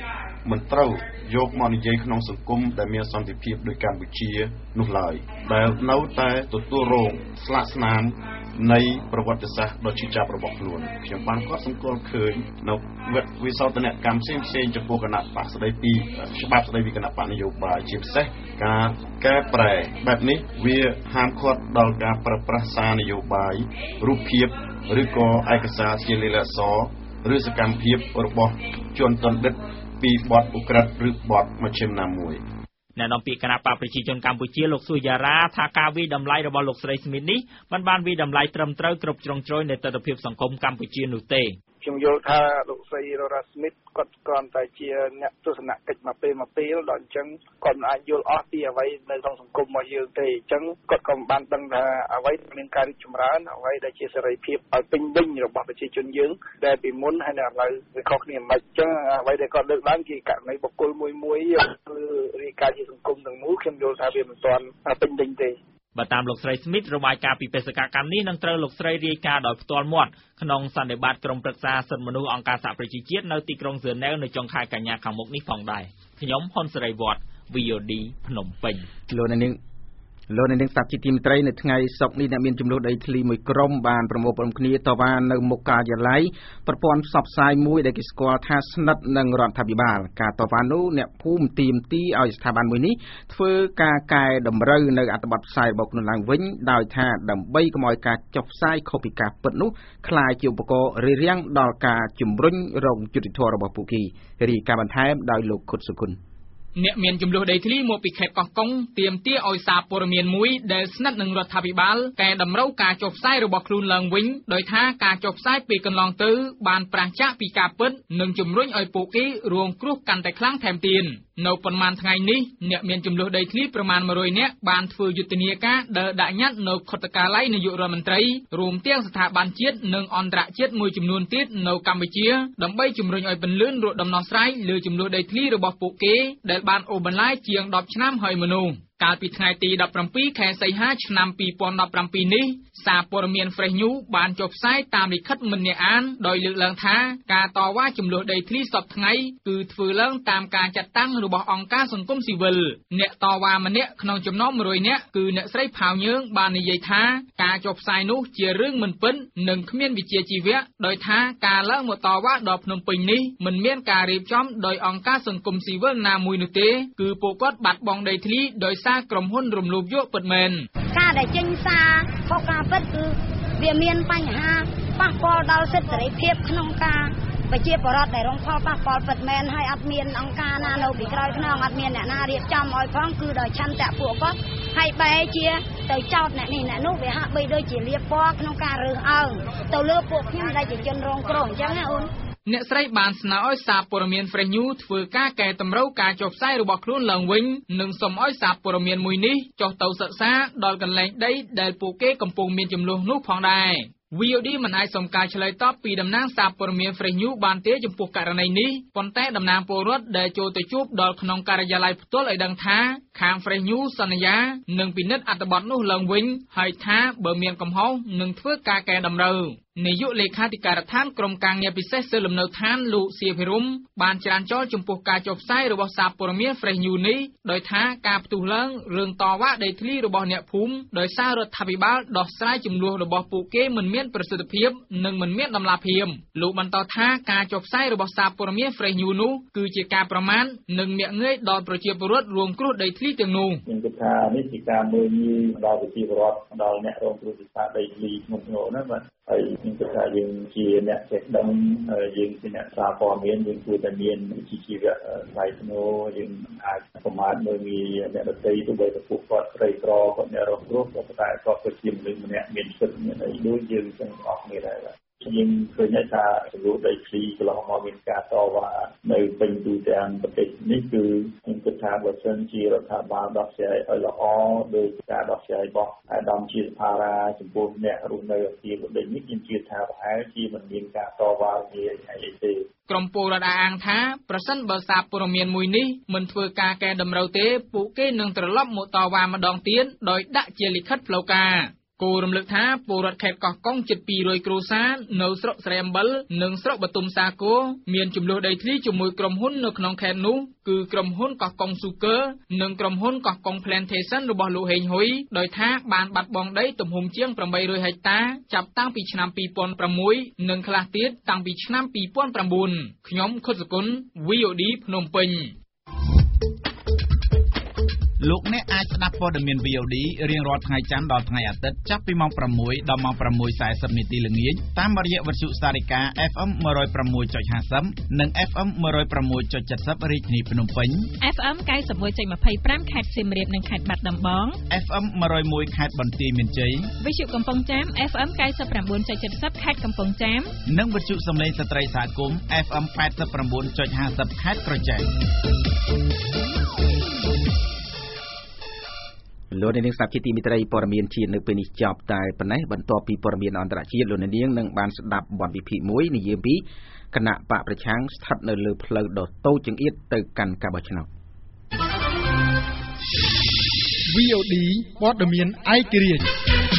មិនត្រូវយកមកនិយាយក្នុងសង្គមដែលមានសន្តិភាពដោយកម្ពុជានោះឡើយដែលនៅតែទទួលរងស្លាកស្នាមនៃប្រវត្តិសាស្ត្រដ៏ឈឺចាប់របស់ខ្លួនខ្ញុំបានកត់សម្គាល់ឃើញនៅវិសោធនកម្មផ្សេងៗចំពោះគណៈបកស្ដីពីច្បាប់ស្ដីពីគណៈបកនយោបាយជាពិសេសការកែប្រែបែបនេះវាហាមឃាត់ដល់ការប្រើប្រាស់សារនយោបាយរូបភាពឬក៏ឯកសារជាលេខអក្សរឬសកម្មភាពរបស់ជនទណ្ឌិតពីបទឧក្រិដ្ឋឬបទមជ្ឈិមណាមួយអ្នកនាំពាក្យគណៈបកប្រជាជនកម្ពុជាលោកស៊ូយ៉ារ៉ាថាការវិតម្លៃរបស់លោកស្រីស្មីតនេះមិនបានវិតម្លៃត្រឹមត្រូវគ្រប់ជ្រុងជ្រោយនៃទស្សនវិជ្ជាសង្គមកម្ពុជានោះទេខ្ញុំយល់ថាលោកស្រីរ៉ូរ៉ាស្មីតគាត់គ្រាន់តែជាអ្នកទស្សនកិច្ចមកពេលដល់អញ្ចឹងគាត់មិនអាចយល់អស់ពីអ្វីនៅក្នុងសង្គមរបស់យើងទេអញ្ចឹងគាត់ក៏មិនបានដឹងថាអ្វីមានការរីកចម្រើនអ្វីដែលជាសេរីភាពឲ្យពេញលេញរបស់ប្រជាជនយើងដែលពីមុនហើយនៅឥឡូវវាខុសគ្នាមិនអញ្ចឹងអ្វីដែលគាត់លើកឡើងជាករណីបុគ្គលមួយគឺរាយការណ៍ជាសង្គមទាំងមូលខ្ញុំយល់ថាវាមិនទាន់ពេញលេញទេបើតាមលោកស្រីស្មីតរបាយការណ៍ពីបេសកកម្មនេះនឹងត្រូវលោកស្រីរាយការណ៍ដោយផ្ទាល់មាត់ក្នុងសន្និបាតក្រុមប្រឹក្សាសិទ្ធិមនុស្សអង្គការសហប្រជាជាតិនៅទីក្រុងហ្សឺណែវនៅចុងខែកញ្ញាខាងមុខនេះផងដែរខ្ញុំហ៊ុនសេរីវត្ត VOD ភ្នំពេញលោកនាងស្ដាប់ជាទីមេត្រីនៅថ្ងៃសុក្រនេះអ្នកមានចំនួនដីធ្លីមួយក្រុមបានប្រមូលផ្តុំគ្នាតវ៉ានៅមុខការិយាល័យប្រព័ន្ធផ្សព្វផ្សាយមួយដែលគេស្គាល់ថាស្និទ្ធនឹងរដ្ឋាភិបាលការតវ៉ានោះអ្នកភូមិទាមទារឲ្យស្ថាប័នមួយនេះធ្វើការកែតម្រូវនៅអត្ថបទផ្សាយរបស់ខ្លួនឡើងវិញដោយថាដើម្បីកុំឲ្យការចុះផ្សាយខុសពីការពិតនោះក្លាយជាឧបករណ៍រារាំងដល់ការជំរុញរងយុត្តិធម៌របស់ពួកគេរីកាបន្ថែមដោយលោកខុតសុគន្ធអ្នកមានចំនួនដីធ្លីមកពីខេត្តកោះកុងទាមទារឲ្យសារព័ត៌មានមួយដែលស្និទ្ធនឹងរដ្ឋាភិបាលកែតម្រូវការចុះផ្សាយរបស់ខ្លួនឡើងវិញដោយថាការចុះផ្សាយពេលកន្លងទៅបានប្រឆាំងពីការពិតនិងជំរុញឲ្យពួកគេរងគ្រោះកាន់តែខ្លាំងថែមទៀតនៅប៉ុន្មានថ្ងៃនេះអ្នកមានចំនួនដីធ្លីប្រមាណ100នាក់បានធ្វើយុទ្ធនាការដើរដាក់ញត្តិនៅខុទ្ទកាល័យនាយករដ្ឋមន្ត្រីរួមទាំងស្ថាប័នជាតិនិងអន្តរជាតិមួយចំនួនទៀតនៅកម្ពុជាដើម្បីជំរុញឲ្យពន្លឿនរកដំណោះស្រាយលើចំនួនដីធ្លីរបស់ពួកគេដែលបានអូសបន្លាយជាង10ឆ្នាំហើយមនុស្សកាលពីថ្ងៃទី17ខែសីហាឆ្នាំ2017នេះសារព័ត៌មាន Fresh News បានចុះផ្សាយតាមលិខិតមិនអ្នកអានដោយលើកឡើងថាការតវ៉ាចំនួនដីធ្លីសពថ្ងៃគឺធ្វើឡើងតាមការចាត់តាំងរបស់អង្គការសង្គមស៊ីវិលអ្នកតវ៉ាម្នាក់ក្នុងចំណោម100នាក់គឺអ្នកស្រីផាវយើងបាននិយាយថាការចុះផ្សាយនោះជារឿងមិនពិតនិងគ្មានវិជ្ជាជីវៈដោយថាការឡើងមកតវ៉ាដល់ភ្នំពេញនេះមិនមានការរៀបចំដោយអង្គការសង្គមស៊ីវិលណាមួយនោះទេគឺពួកគាត់បាត់បង់ដីធ្លីដោយសារក្រុមហ៊ុនរំលោភយកពិតមែនការដែលចេញសារខុសការពិតគឺវាមានបញ្ហាប៉ះពាល់ដល់សិទ្ធិសេរីភាពក្នុងការប្រជាពលរដ្ឋដែលរងផលប៉ះពាល់ពិតមែនហើយអត់មានអង្គការណានៅពីក្រោយខ្នងអត់មានអ្នកណារៀបចំឲ្យផងគឺដោយឆន្ទៈពួកគាត់ហើយបែរជាទៅចោទអ្នកនេះអ្នកនោះវាហាក់បីដូចជាលៀបពណ៌ក្នុងការរើសអើងទៅលើពួកខ្ញុំដែលជាជនរងគ្រោះអញ្ចឹងណាអូនអ្នកស្រីបានស្នើឲ្យសារព័ត៌មាន Fresh News ធ្វើការកែតម្រូវការចុះផ្សាយរបស់ខ្លួនឡើងវិញនិងសូមឲ្យសារព័ត៌មានមួយនេះចុះទៅសិក្សាដល់កន្លែងដីដែលពួកគេកំពុងមានចំនួននោះផងដែរ VOD មិនអាចសុំការឆ្លើយតបពីតំណាងសារព័ត៌មាន Fresh News បានទេចំពោះករណីនេះប៉ុន្តែតំណាងពលរដ្ឋដែលចូលទៅជួបដល់ក្នុងការិយាល័យផ្ទាល់ឲ្យដឹងថាខាង Fresh News សន្យានឹងពិនិត្យអត្ថបទនោះឡើងវិញហើយថាបើមានកំហុសនឹងធ្វើការកែតម្រូវនាយកលេខាធិការដ្ឋានក្រុមការងារពិសេសសិលលំនៅឋានលោកសៀភិរមបានច្រានចោលចំពោះការចុះផ្សាយរបស់សារព័ត៌មាន Fresh News នេះដោយថាការផ្ទុះឡើងរឿងតវ៉ាដីធ្លីរបស់អ្នកភូមិដោយសាររដ្ឋាភិបាលដោះស្រាយចំនួនរបស់ពួកគេមិនមានប្រសិទ្ធភាពនិងមិនមានតម្លាភាពលោកបន្តថាការចុះផ្សាយរបស់សារព័ត៌មាន Fresh News នោះគឺជាការប្រមាថនិងមាក់ងាយដល់ប្រជាពលរដ្ឋរងគ្រោះដីធ្លីទាំងនោះខ្ញុំគិតថានេះជាការមើលងាយដល់ប្រជាពលរដ្ឋដល់អ្នករងគ្រោះពីការដីធ្លីធ្ងន់ធ្ងរណាបាទហើយខ្ញុំគិតថាយើងជាអ្នកចេះដឹងយើងជាអ្នកសារព័ត៌មានយើងគួរតែមានវិជ្ជាជីវៈថ្លៃថ្នូរយើងអាចប្រមាថមើលងាយអ្នកដទៃទោះបីតែពួកគាត់ក្រីក្រគាត់អ្នករងគ្រោះក៏តែគាត់ក៏ជាមនុស្សម្នាក់មានសិទ្ធិមានអីដូចយើងទាំងអស់គ្នាដែរយើងឃើញថាចំនួនដីធ្លីកន្លងមកមានការតវ៉ានៅពេញទូទាំងប្រទេសនេះគឺខ្ញុំគិតថាបើសិនជារដ្ឋាភិបាលដោះស្រាយឲ្យល្អដោយការដោះស្រាយរបស់អាដាមជាសភារាចំពោះអ្នករស់នៅអគារប្រទេសនេះខ្ញុំជឿថាប្រហែលជាមិនមានការតវ៉ាជាអីទេក្រុមពលរដ្ឋអាងថាប្រសិនបើសារព័ត៌មានមួយនេះមិនធ្វើការកែតម្រូវទេពួកគេនឹងត្រឡប់មកតវ៉ាម្ដងទៀតដោយដាក់ជាលិខិតផ្លូវការគគោរំលឹកថាពលរដ្ឋខេត្តកោះកុងជិត200គ្រួសារនៅស្រុកស្រែអំបិលនិងស្រុកបទុមសាគរមានចំនួនដីធ្លីជាមួយក្រុមហ៊ុននៅក្នុងខេត្តនោះគឺក្រុមហ៊ុនកោះកុងស៊ូគើនិងក្រុមហ៊ុនកោះកុង Plantation របស់លោកហេងហ៊ុយដោយថាបានបាត់បង់ដីទំហំជាង800ហិកតាចាប់តាំងពីឆ្នាំ2006និងខ្លះទៀតតាំងពីឆ្នាំ2009ខ្ញុំខុតសគុណ VOD ភ្នំពេញលោកអ្នកអាចស្ដាប់ព័ត៌មាន VOD រៀងរាល់ថ្ងៃច័ន្ទដល់ថ្ងៃអាទិត្យចាប់ពីម៉ោង6ដល់ម៉ោង6:40នាទីល្ងាចតាមរយៈវិទ្យុសារិកា FM 106.50 និង FM 106.70 រាជធានីភ្នំពេញ FM 91.25 ខេត្តសៀមរាបនិងខេត្តបាត់ដំបង FM 101 ខេត្តបន្ទាយមានជ័យវិទ្យុកំពង់ចាម FM 99.70 ខេត្តកំពង់ចាមនិងវិទ្យុសំឡេងស្ត្រីសហគមន៍ FM 89.50 ខេត្តក្រចេះលោកនាងស្ដាប់ជាទីមេត្រីព័ត៌មានជាតិនៅពេលនេះចប់តែប៉ុណ្ណេះបន្ទាប់ពីព័ត៌មានអន្តរជាតិលោកនាងនឹងបានស្ដាប់បទវិភាគមួយនិយាយពីគណៈបកប្រឆាំងស្ថិតនៅលើផ្លូវដ៏តូចចង្អៀតទៅកាន់ការបោះឆ្នោត VOD ព័ត៌មានឯករាជ្យ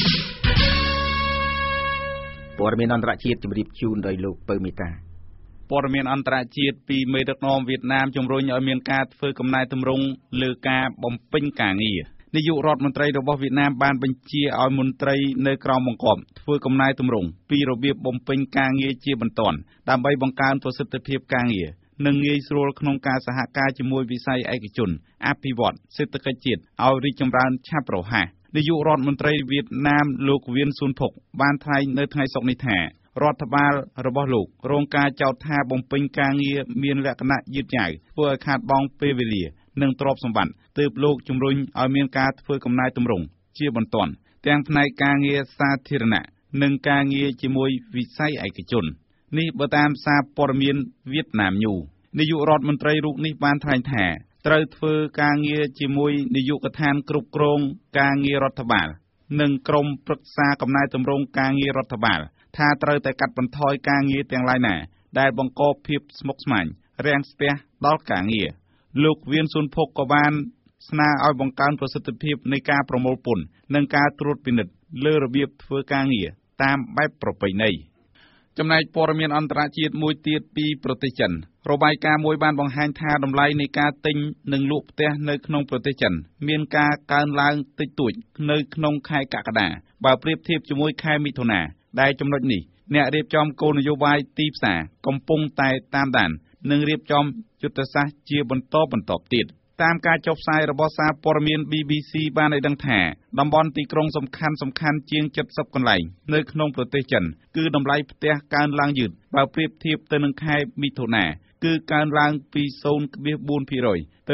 ព័ត៌មានអន្តរជាតិជម្រាបជូនដោយលោកពៅមេតាព័ត៌មានអន្តរជាតិពីមេដឹកនាំវៀតណាមជំរុញឲ្យមានការធ្វើកំណែទម្រង់លើការបំពេញការងារនាយករដ្ឋមន្ត្រីរបស់វៀតណាមបានបញ្ជាឲ្យមន្ត្រីនៅក្រោមបង្គាប់ធ្វើកំណែទម្រង់ពីរបៀបបំពេញការងារជាបន្ទាន់ដើម្បីបង្កើនប្រសិទ្ធភាពការងារនិងងាយស្រួលក្នុងការសហការជាមួយវិស័យឯកជនអភិវឌ្ឍសេដ្ឋកិច្ចជាតិឲ្យរីកចម្រើនឆាប់រហ័សនាយករដ្ឋមន្ត្រីវៀតណាមលោកវៀនស៊ុនភុកបានថ្លែងនៅថ្ងៃសុក្រនេះថារដ្ឋបាលរបស់លោករងការចោទថាបំពេញការងារមានលក្ខណៈយឺតយ៉ាវធ្វើឲ្យខាតបង់ពេលវេលានិងទ្រព្យសម្បត្តិទើបលោកជំរុញឲ្យមានការធ្វើកំណែទម្រង់ជាបន្ទាន់ទាំងផ្នែកការងារសាធារណៈនិងការងារជាមួយវិស័យឯកជននេះបើតាមសារព័ត៌មានវៀតណាមញូនាយករដ្ឋមន្ត្រីរូបនេះបានថ្លែងថាត្រូវធ្វើការងារជាមួយនាយកដ្ឋានគ្រប់គ្រងការងាររដ្ឋបាលនិងក្រុមប្រឹក្សាកំណែទម្រង់ការងាររដ្ឋបាលថាត្រូវតែកាត់បន្ថយការងារទាំងឡាយណាដែលបង្កភាពស្មុគស្មាញរាំងស្ទះដល់ការងារលោកវៀនស៊ុនភុកក៏បានស្នើឲ្យបង្កើនប្រសិទ្ធភាពនៃការប្រមូលពន្ធនិងការត្រួតពិនិត្យលើរបៀបធ្វើការងារតាមបែបប្រពៃណីចំណែកព័ត៌មានអន្តរជាតិមួយទៀតពីប្រទេសចិនរបាយការណ៍មួយបានបង្ហាញថាតម្លៃនៃការទិញនិងលក់ផ្ទះនៅក្នុងប្រទេសចិនមានការកើនឡើងតិចតួចនៅក្នុងខែកក្កដាបើប្រៀបធៀបជាមួយខែមិថុនាដែលចំណុចនេះអ្នករៀបចំគោលនយោបាយទីផ្សារកំពុងតែតាមដាននិងរៀបចំយុទ្ធសាស្ត្រជាបន្តទៀតតាមការចុះផ្សាយរបស់សារព័ត៌មាន BBC បានឲ្យដឹងថាតំបន់ទីក្រុងសំខាន់ជាង70កន្លែងនៅក្នុងប្រទេសចិនគឺតម្លៃផ្ទះកើនឡើងយឺតបើប្រៀបធៀបទៅនឹងខែមិថុនាគឺកើនឡើងពី 0.4% ទៅ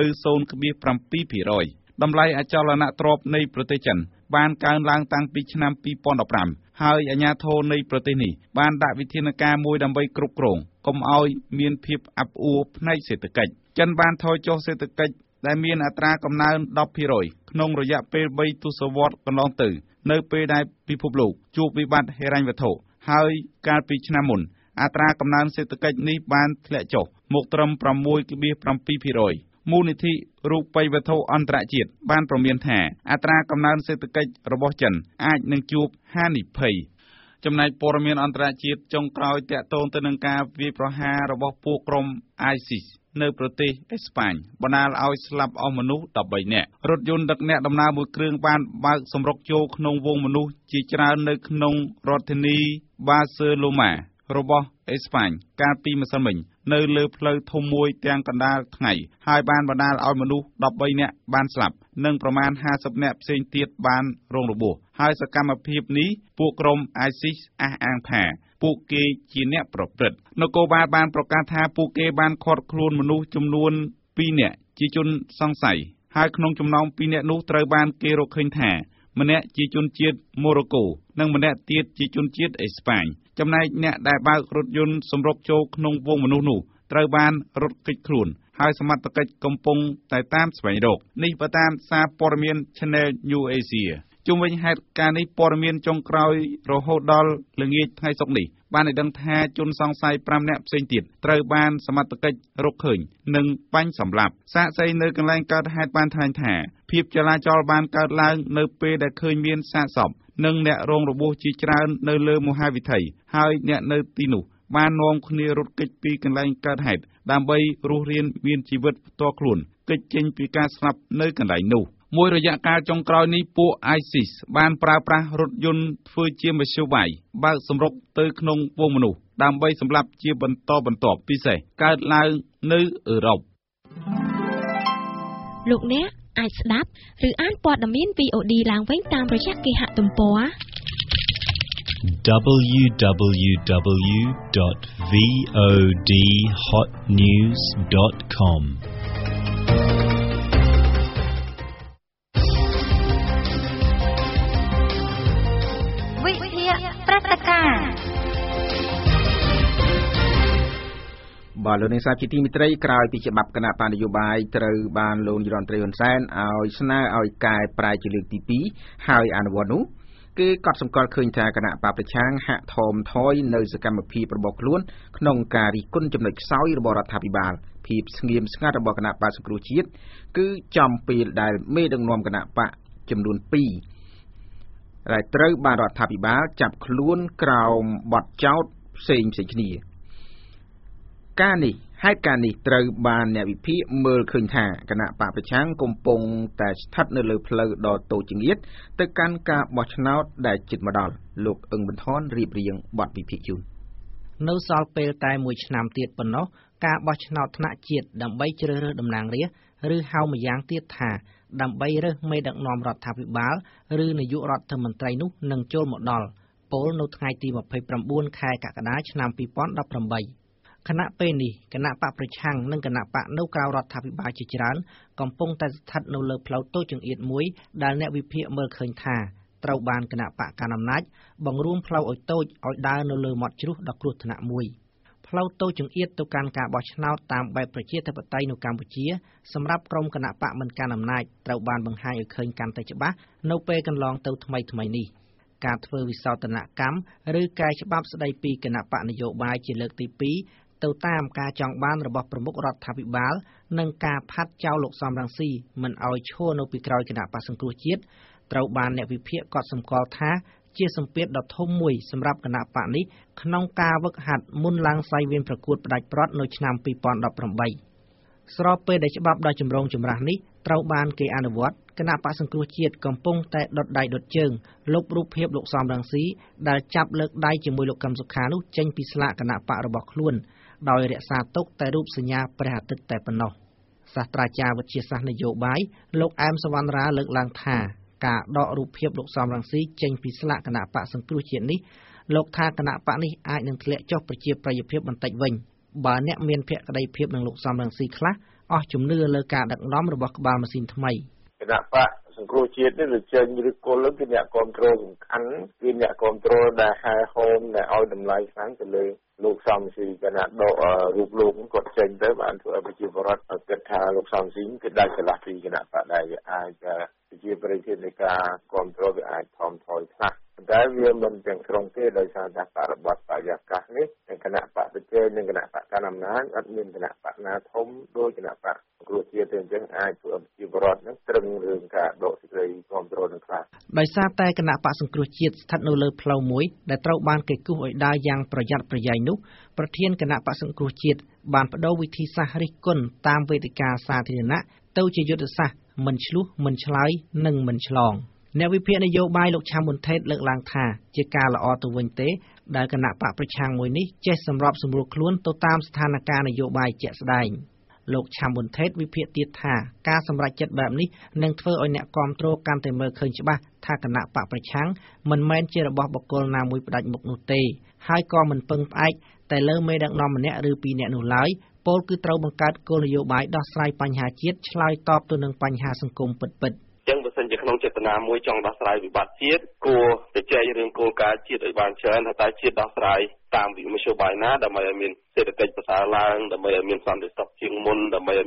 0.7% តម្លៃអចលនទ្រព្យនៃប្រទេសចិនបានកើនឡើងតាំងពីឆ្នាំ2015ហើយអាជ្ញាធរនៃប្រទេសនេះបានដាក់វិធានការមួយដើម្បីគ្រប់គ្រងកុំឲ្យមានភាពអាប់អួរផ្នែកសេដ្ឋកិច្ចចិនបានថយចុះសេដ្ឋកិច្ចដែលមានអត្រាកំណើន 10% ក្នុងរយៈពេល3ទសវត្សរ៍កន្លងទៅនៅពេលដែលពិភពលោកជួបវិបត្តិហិរញ្ញវត្ថុហើយកាលពីឆ្នាំមុនអត្រាកំណើនសេដ្ឋកិច្ចនេះបានធ្លាក់ចុះមកត្រឹម 6.7% មូលនិធិរូបិយវត្ថុអន្តរជាតិបានប្រមានថាអត្រាកំណើនសេដ្ឋកិច្ចរបស់ចិនអាចនឹងជួបហានិភ័យចំណែកព័ត៌មានអន្តរជាតិចុងក្រោយទាក់ទងទៅនឹងការវាយប្រហាររបស់ពួកក្រុម ISIS នៅប្រទេសអេស្ប៉ាញបណ្ដាលឲ្យស្លាប់អស់មនុស្ស13នាក់រថយន្តដឹកអ្នកដំណើរមួយគ្រឿងបានបើកសម្រុកចូលក្នុងវងមនុស្សជាច្រើននៅក្នុងរដ្ឋធានីបាសេឡូម៉ារបស់អេស្ប៉ាញកាលពីម្សិលមិញនៅលើផ្លូវធំមួយទាំងកណ្ដាលថ្ងៃហើយបានបណ្ដាលឲ្យមនុស្ស13នាក់បានស្លាប់និងប្រមាណ50នាក់ផ្សេងទៀតបានរងរបួសហើយសកម្មភាពនេះពួកក្រុម ISIS អះអាងថាពួកគេជាអ្នកប្រព្រឹត្តនគរបាលបានប្រកាសថាពួកគេបានឃាត់ខ្លួនមនុស្សចំនួន2នាក់ជាជនសង្ស័យហើយក្នុងចំណោម2នាក់នោះត្រូវបានគេរកឃើញថាម្នាក់ជាជនជាតិម៉ូរ៉ូកូនិងម្នាក់ទៀតជាជនជាតិអេស្ប៉ាញចំណែកអ្នកដែលបើករថយន្តសម្រុកចូលក្នុងវងមនុស្សនោះត្រូវបានរត់គេចខ្លួនហើយសមត្ថកិច្ចកំពុងតែតាមស្វែងរកនេះបើតាមសារព័ត៌មាន Channel New Asia ុំវិញហេតុការណ៍នេះព័ត៌មានចុងក្រោយរហូតដល់ល្ងាចថ្ងៃសុក្រនេះបានឲ្យដឹងថាជនសង្ស័យ5នាក់ផ្សេងទៀតត្រូវបានសមត្ថកិច្ចរកឃើញនិងបាញ់សម្លាប់សាក្សីនៅកន្លែងកើតហេតុបានថ្លែងថាភាពចលាចលបានកើតឡើងនៅពេលដែលឃើញមានសាកសពនិងអ្នករងរបួសជាច្រើននៅលើមហាវិថីហើយអ្នកនៅទីនោះបាននាំគ្នារត់គេចពីកន្លែងកើតហេតុដើម្បីរស់រានមានជីវិតផ្ទាល់ខ្លួនគេចចេញពីការស្លាប់នៅកន្លែងនោះមួយរយៈកាលចុងក្រោយនេះពួក ISIS បានប្រើប្រាស់រថយន្តធ្វើជាមធ្យោបាយបើកសម្រុកទៅក្នុងវងមនុស្សដើម្បីសម្លាប់ជាបន្តបន្ទាប់ពិសេសកើតឡើងនៅអឺរ៉ុបលោកអ្នកអាចស្ដាប់ឬអានព័ត៌មាន VOD ឡើងវិញតាមរយៈគេហទំព័រ www.vodhotnews.com វិភាគព្រឹត្តិការណ៍បាទលោកអ្នកសាជាទីមិត្តរីក្រោយពីច្បាប់គណៈបញ្ញយោបាយត្រូវបានលោកនាយរដ្ឋមន្ត្រីហ៊ុនសែនឲ្យស្នើឲ្យកែប្រែជាលើកទី2ហើយអនុវត្តនោះគេកត់សម្គាល់ឃើញថាគណៈបព្វប្រឆាំងហាក់ថមថយនៅសកម្មភាពរបស់ខ្លួនក្នុងការរិះគន់ចំណុចខ្សោយរបស់រដ្ឋាភិបាលភាពស្ងៀមស្ងាត់របស់គណៈបក្សសង្គ្រោះជាតិគឺចំពេលដែលមេដឹកនាំគណៈបកចំនួន2ដែលត្រូវបានរដ្ឋាភិបាលចាប់ខ្លួនក្រោមបទចោទផ្សេងគ្នាហេតុការណ៍នេះត្រូវបានអ្នកវិភាគមើលឃើញថាគណៈបកប្រឆាំងកំពុងតែស្ថិតនៅលើផ្លូវដ៏តូចចង្អៀតទៅកាន់ការបោះឆ្នោតដែលជិតមកដល់លោកអឹងប៊ុនថនរៀបរៀងបទវិភាគជូននៅសល់ពេលតែមួយឆ្នាំទៀតប៉ុណ្ណោះការបោះឆ្នោតថ្នាក់ជាតិដើម្បីជ្រើសរើសតំណាងរាស្ត្រឬហៅម្យ៉ាងទៀតថាដើម្បីរើសមេដឹកនាំរដ្ឋាភិបាលឬនាយករដ្ឋមន្ត្រីនោះនឹងចូលមកដល់ពលនៅថ្ងៃទី29ខែកក្កដាឆ្នាំ2018គណៈពេលនេះគណៈបកប្រឆាំងនិងគណៈបកនៅក្រៅរដ្ឋាភិបាលជាច្រើនកំពុងតែស្ថិតនៅលើផ្លូវតូចចង្អៀតមួយដែលអ្នកវិភាគមើលឃើញថាត្រូវបានគណៈបកកណ្ដាលអំណាចបង្រួមផ្លូវឲ្យតូចឲ្យដើរនៅលើមាត់ជ្រោះដ៏គ្រោះថ្នាក់មួយផ្លូវតូចចង្អៀតទៅកាន់ការបោះឆ្នោតតាមបែបប្រជាធិបតេយ្យនៅកម្ពុជាសម្រាប់ក្រុមគណៈបកមិនកាន់អំណាចត្រូវបានបង្ហាញឲ្យឃើញកាន់តែច្បាស់នៅពេលកន្លងទៅថ្មីនេះការធ្វើវិសោធនកម្មឬកែច្បាប់ស្ដីពីគណៈបកនយោបាយជាលើកទី2ទៅតាមការចង់បានរបស់ប្រមុខរដ្ឋាភិបាលនិងការផាត់ចោលលោកសំរងស៊ីមិនឲ្យឈរនៅពីក្រោយគណៈបក្សសង្គ្រោះជាតិត្រូវបានអ្នកវិភាគកត់សម្គាល់ថាជាសម្ពាធដ៏ធំមួយសម្រាប់គណៈបកនេះក្នុងការវឹកហាត់មុនឡើងសៃវៀនប្រកួតផ្ដាច់ព្រ័ត្រនៅឆ្នាំ2018ស្របពេលដែលច្បាប់ដ៏ចម្រូងចម្រាសនេះត្រូវបានគេអនុវត្តគណៈបក្សសង្គ្រោះជាតិកំពុងតែដុតដៃដុតជើងលុបរូបភាពលោកសំរងស៊ីដែលចាប់លើកដៃជាមួយលោកកឹមសុខានោះចេញពីស្លាកគណៈបករបស់ខ្លួនដោយរក្សាទុកតែរូបសញ្ញាព្រះអាទិត្យតែប៉ុណ្ណោះសាស្ត្រាចារ្យវិទ្យាសាស្ត្រនយោបាយលោកអែមសវណ្ណរាលើកឡើងថាការដករូបភាពលោកសំរងស៊ីចេញពីស្លាកគណៈបកសង្គ្រោះជាតិនេះលោកថាគណៈបកនេះអាចនឹងធ្លាក់ចុះប្រជាប្រិយភាពបន្តិចវិញបើអ្នកមានភក្ដីភាពនឹងលោកសំរងស៊ីខ្លះអស់ជំនឿលើការដឹកនាំរបស់ក្បាលម៉ាស៊ីនថ្មីគណៈបកសង្គ្រោះជាតិនេះលើចេញឬគល់គឺអ្នកគ្រប់គ្រងសំខាន់គឺអ្នកគ្រប់គ្រងដែលហែហោមដែលឲ្យតម្លៃខ្លាំងទៅលើលោកសំស៊ីគណៈដករូបលោកគាត់ចេញទៅបានធ្វើឲ្យប្រជាពលរដ្ឋគិតថាលោកសំស៊ីគឺដាច់ឆ្លាស់ពីគណៈបកដែលវាអាចប្រជាប្រិយភាពនៃការគ្រប់គ្រងវាអាចថមថយខ្លះតែវាមិនទាំងស្រុងទេដោយសារតែបរិបទបរិយាកាសនេះគណៈបកប្រជែងនិងគណៈបកកណ្ដាលអំណាចអត់មានគណៈបកណាធំដោយគណៈបកគ្រោះជាតិទេអញ្ចឹងអាចធ្វើឲ្យប្រជាពលរដ្ឋនឹងត្រឹងរឿងការដកសេចក្តីគ្រប់គ្រងនឹងខ្លះដោយសារតែគណៈបកសង្គ្រោះជាតិស្ថិតនៅលើផ្លូវមួយដែលត្រូវបានគេគូសឲ្យដើរយ៉ាងប្រយ័ត្នប្រយែងនោះប្រធានគណៈបកសង្គ្រោះជាតិបានបដូរវិធីសាស្ត្ររិះគន់តាមវេទិកាសាធារណៈទៅជាយុទ្ធសាស្ត្រមិនឆ្លោះមិនឆ្លើយនិងមិនឆ្លងអ្នកវិភាគនយោបាយលោកឆាំប៊ុនថេតលើកឡើងថាជាការល្អទៅវិញទេដែលគណៈបកប្រឆាំងមួយនេះចេះសម្របសម្រួលខ្លួនទៅតាមស្ថានភាពនយោបាយជាក់ស្ដែងលោកឆាំប៊ុនថេតវិភាគទៀតថាការសម្រេចចិត្តបែបនេះនឹងធ្វើឲ្យអ្នកគាំទ្រកាន់តែមើលឃើញច្បាស់ថាគណៈបកប្រឆាំងមិនមែនជារបស់បុគ្គលណាមួយផ្ដាច់មុខនោះទេហើយក៏មិនពឹងផ្អែកតែលើមេដឹកនាំម្នាក់ឬពីរនាក់នោះឡើយពលគឺត្រូវបង្កើតគោលនយោបាយដោះស្រាយបញ្ហាជាតិឆ្លើយតបទៅនឹងបញ្ហាសង្គមពិតៗចឹងបើសិនជាក្នុងចេតនាមួយចង់ដោះស្រាយវិបត្តិជាតិគួរទៅចែករឿងគោលការណ៍ជាតិឲ្យបានច្រើនថាតើជាតិដោះស្រាយតាមវិមជ្ឈបាយណាដើម្បីឲ្យមានសេដ្ឋកិច្ចប្រសើរឡើងដើម្បីឲ្យមានសន្តិសុខជាងមុនដើម្បីឲ្យមាន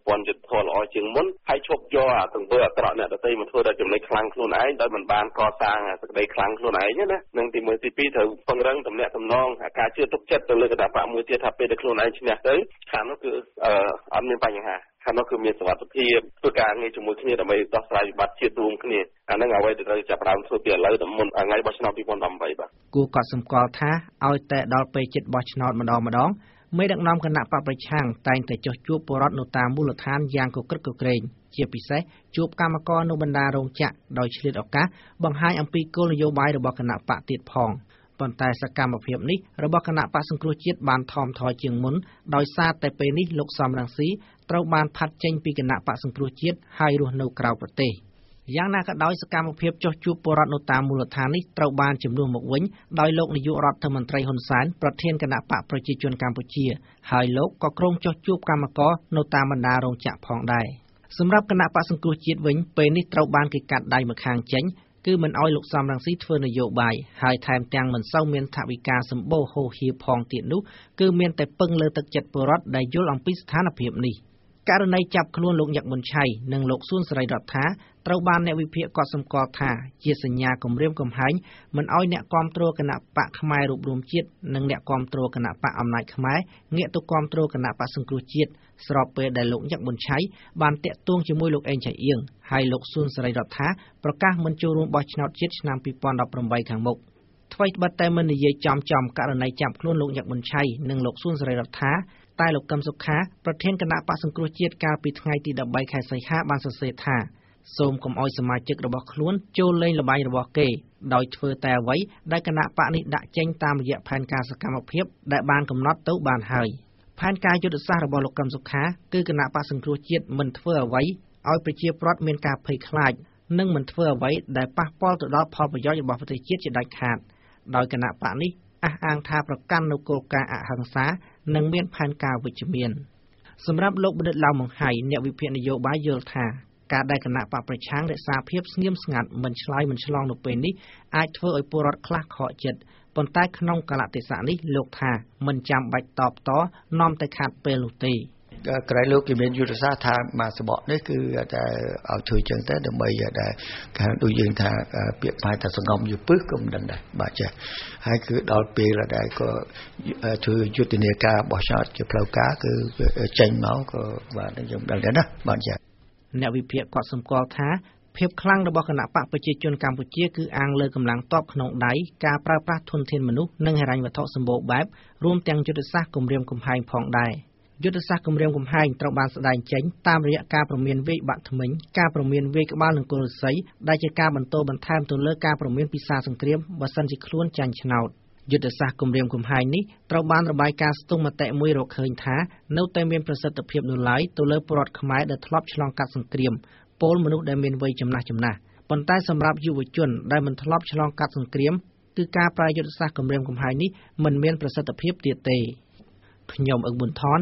ពន្ធយុទ្ធធម៌ល្អជាងមុនហើយឈប់យកទង្វើអាក្រក់អ្នកដទៃមកធ្វើដល់ចំណុចខ្លាំងខ្លួនឯងដោយមិនបានកសាងសេចក្តីខ្លាំងខ្លួនឯងណានឹងទី1ទី2ត្រូវពង្រឹងទំនាក់ទំនងការជឿទុកចិត្តទៅលើគណៈបកមួយទៀតថាពេលដែលខ្លួនឯងឈ្នះទៅខាងនោះគឺអត់មានបញ្ហាខាងនោះគឺមានសុវត្ថិភាពធ្វើការងារជាមួយគ្នាដើម្បីដោះស្រាយវិបត្តិជាតិរួមគ្នាអានឹងអ្វីដែលត្រូវចាប់ផ្ដើមធ្វើពីឥឡូវដល់មុនថ្ងៃបោះឆ្នោត2018បាទគួរកត់សម្គាល់ថាឲ្យតែដល់ពេលជិតបោះឆ្នោតម្ដងមេដឹកនាំគណៈបកប្រឆាំងតែងតែចុះជួបពលរដ្ឋនៅតាមមូលដ្ឋានយ៉ាងកក្រឹកកក្រែងជាពិសេសជួបកម្មករនៅបណ្ដារោងចក្រដោយឆ្លៀតឱកាសបង្ហាញអំពីគោលនយោបាយរបស់គណៈបកទៀតផងប៉ុន្តែសកម្មភាពនេះរបស់គណៈបកសង្គ្រោះជាតិបានថមថយជាងមុនដោយសារតែពេលនេះលោកសំរងស៊ីត្រូវបានផាត់ចេញពីគណៈបកសង្គ្រោះជាតិហើយរស់នៅក្រៅប្រទេសយ៉ាងណាក៏ដោយសកម្មភាពចុះជួបពលរដ្ឋនៅតាមមូលដ្ឋាននេះត្រូវបានជំនួសមកវិញដោយលោកនាយករដ្ឋមន្ត្រីហ៊ុនសែនប្រធានគណៈបកប្រជាជនកម្ពុជាហើយលោកក៏ក្រុងចុះជួបកម្មករនៅតាមបណ្ដារោងចក្រផងដែរសម្រាប់គណៈបកសង្គ្រោះជាតិវិញពេលនេះត្រូវបានគេកាត់ដៃម្ខាងចេញគឺមិនអោយលោកសំរងស៊ីធ្វើនយោបាយហើយថែមទាំងមិនសូវមានថវិកាសម្បូរហូរហៀផងទៀតនោះគឺមានតែពឹងលើទឹកចិត្តពលរដ្ឋដែលយល់អំពីស្ថានភាពនេះករណីចាប់ខ្លួនលោកញឹកមុនឆៃនិងលោកសួនសេរីរដ្ឋាត្រូវបានអ្នកវិភាគកត់សម្គាល់ថាជាសញ្ញាគំរាមកំហែងមិនអោយអ្នកគាំទ្រគណៈបកខ្មែររួបរวมជាតិនិងអ្នកគាំទ្រគណៈបកអំណាចខ្មែរងាកទៅគាំទ្រគណៈបកសង្គ្រោះជាតិស្របពេលដែលលោកញឹកមុនឆៃបានតាក់ទងជាមួយលោកអេងឆៃអៀងហើយលោកសួនសេរីរដ្ឋាប្រកាសមិនចូលរួមបោះឆ្នោតជាតិឆ្នាំ2018ខាងមុខថ្មីត្បិតតែមិននិយាយចំករណីចាប់ខ្លួនលោកញឹកមុនឆៃនិងលោកសួនសេរីរដ្ឋាតែលោកកឹមសុខាប្រធានគណៈបកសង្គ្រោះជាតិកាលពីថ្ងៃទី13ខែសីហាបានសរសេរថាសូមកុំអោយសមាជិករបស់ខ្លួនចូលលេងល្បែងរបស់គេដោយធ្វើតែអ្វីដែលគណៈបកនេះដាក់ចេញតាមរយៈផែនការសកម្មភាពដែលបានកំណត់ទៅបានហើយផែនការយុទ្ធសាស្ត្ររបស់លោកកឹមសុខាគឺគណៈបកសង្គ្រោះជាតិមិនធ្វើអ្វីឲ្យប្រជាពលរដ្ឋមានការភ័យខ្លាចនិងមិនធ្វើអ្វីដែលប៉ះពាល់ទៅដល់ផលប្រយោជន៍របស់ប្រទេសជាតិជាដាច់ខាតដោយគណៈបកនេះអះអាងថាប្រកាន់នូវគោលការណ៍អហិង្សានិងមានផែនការវិជ្ជមានសម្រាប់លោកបណ្ឌិតឡាវម៉ុងហៃអ្នកវិភាគនយោបាយយល់ថាការដែលគណៈបកប្រឆាំងរក្សាភាពស្ងៀមស្ងាត់មិនឆ្លើយមិនឆ្លងនៅពេលនេះអាចធ្វើឲ្យពលរដ្ឋខ្លះខកចិត្តប៉ុន្តែក្នុងកាលៈទេសៈនេះលោកថាមិនចាំបាច់តបតនាំតែខាត់ពេលនោះទេក្រៃលោកគេមានយុទ្ធសាស្ត្រថាមកសបកនេះគឺតែឲ្យជួយចឹងទៅដើម្បីដែលខាងដូចយើងថាពាក្យថាសង្គមយុពឹសក៏មិនដឹងដែរបាទចាហើយគឺដល់ពេលដែលក៏ធ្វើយុទ្ធនាការបោះឆ្នោតជាផ្លូវការគឺចេញមកក៏បាទខ្ញុំដឹងដែរណាបាទចាអ្នកវិភាគគាត់សម្គាល់ថាភាពខ្លាំងរបស់គណៈបកប្រជាជនកម្ពុជាគឺអាងលើកម្លាំងទ័ពក្នុងដៃការប្រើប្រាស់ធនធានមនុស្សនិងហិរញ្ញវត្ថុសម្បូរបែបរួមទាំងយុទ្ធសាស្ត្រគម្រាមកំហែងផងដែរយុទ្ធសាស្ត្រគម្រាមកំហែងត្រូវបានស្ដែងចេញតាមរយៈការប្រមានវាយបាក់ធ្មេញការប្រមានវាយក្បាលនឹងគល់ឫស្សីដែលជាការបន្តបន្ថែមទៅលើការប្រមានពិសាសង្គ្រាមបើសិនជាខ្លួនចាញ់ឆ្នោតយុទ្ធសាស្ត្រគម្រាមកំហែងនេះត្រូវបានរបាយការណ៍ស្ទង់មតិមួយរកឃើញថានៅតែមានប្រសិទ្ធភាពនៅឡើយទៅលើពលរដ្ឋខ្មែរដែលធ្លាប់ឆ្លងកាត់សង្គ្រាមពលមនុស្សដែលមានវ័យចំណាស់ប៉ុន្តែសម្រាប់យុវជនដែលមិនធ្លាប់ឆ្លងកាត់សង្គ្រាមគឺការប្រើយុទ្ធសាស្ត្រគម្រាមកំហែងនេះមិនមានប្រសិទ្ធភាពទៀតទេខ្ញុំអឹកប៊ុនថន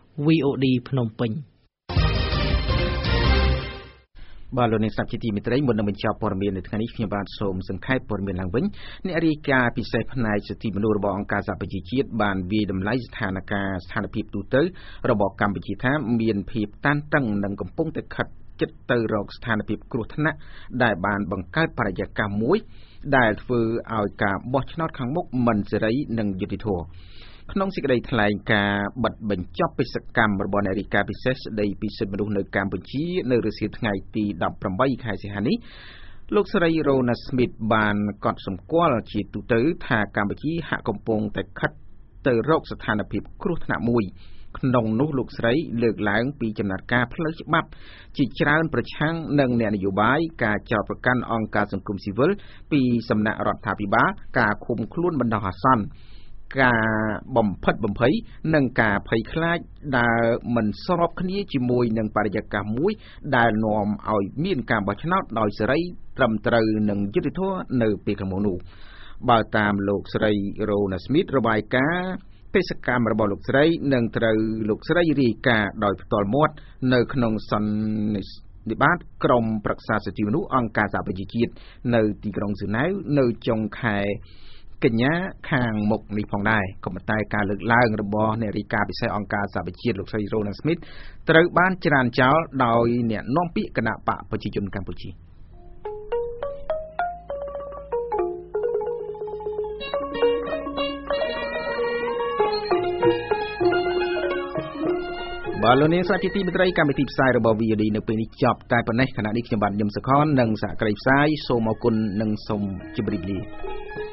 VOD ភ្នំពេញបាទលោកនាងស្ដាប់ជាទីមេត្រីមុននឹងបញ្ចប់ព័ត៌មាននៅថ្ងៃនេះខ្ញុំបាទសូមសង្ខេបព័ត៌មានឡើងវិញអ្នករាយការណ៍ពិសេសផ្នែកសិទ្ធិមនុស្សរបស់អង្គការសហប្រជាជាតិបានវាយតម្លៃស្ថានភាពទូទៅរបស់កម្ពុជាថាមានភាពតានតឹងនិងកំពុងតែខិតជិតទៅរកស្ថានភាពគ្រោះថ្នាក់ដែលបានបង្កើតបរិយាកាសមួយដែលធ្វើឲ្យការបោះឆ្នោតខាងមុខមិនសេរីនិងយុត្តិធម៌ក្នុងសេចក្តីថ្លែងការណ៍បិទបញ្ចប់បេសកកម្មរបស់អ្នករាយការណ៍ពិសេសស្តីពីសិទ្ធិមនុស្សនៅកម្ពុជានៅរសៀលថ្ងៃទី18ខែសីហានេះលោកស្រី Rona Smith បានកត់សម្គាល់ជាទូទៅថាកម្ពុជាហាក់កំពុងតែខិតទៅរកស្ថានភាពគ្រោះថ្នាក់មួយក្នុងនោះលោកស្រីលើកឡើងពីចំណាត់ការផ្លូវច្បាប់ជាច្រើនប្រឆាំងនឹងអ្នកនយោបាយការចោទប្រកាន់អង្គការសង្គមស៊ីវិលពីសំណាក់រដ្ឋាភិបាលការឃុំខ្លួនបណ្ដោះអាសន្នការបំផិតបំភ័យនិងការភ័យខ្លាចដែលមិនស្របគ្នាជាមួយនឹងបរិយាកាសមួយដែលនាំឲ្យមានការបោះឆ្នោតដោយសេរីត្រឹមត្រូវនិងយុត្តិធម៌នៅពេលខាងមុខនោះបើតាមលោកស្រី Rona Smith របាយការណ៍បេសកកម្មរបស់លោកស្រីនឹងត្រូវលោកស្រីរាយការណ៍ដោយផ្ទាល់មាត់នៅក្នុងសន្និបាតក្រុមប្រឹក្សាសិទ្ធិមនុស្សអង្គការសហប្រជាជាតិនៅទីក្រុងហ្សឺណែវនៅចុងខែកកញ្ញាខាងមុខនេះផងដែរក៏ប៉ុន្តែការលើកឡើងរបស់អ្នករាយការណ៍ពិសេសអង្គការសហប្រជាជាតិលោកស្រី Roland Smith ត្រូវបានច្រានចោលដោយអ្នកនាំពាក្យគណៈបកប្រជាជនកម្ពុជាបាទលោកនាងស្ដាប់ជាទីមេត្រីកម្មវិធីផ្សាយរបស់ VOD នៅពេលនេះចប់តែប៉ុណ្ណេះខណៈនេះខ្ញុំបាទញឹមសុខននិងសហគ្រាសផ្សាយសូមអរគុណនិងសូមជម្រាបលា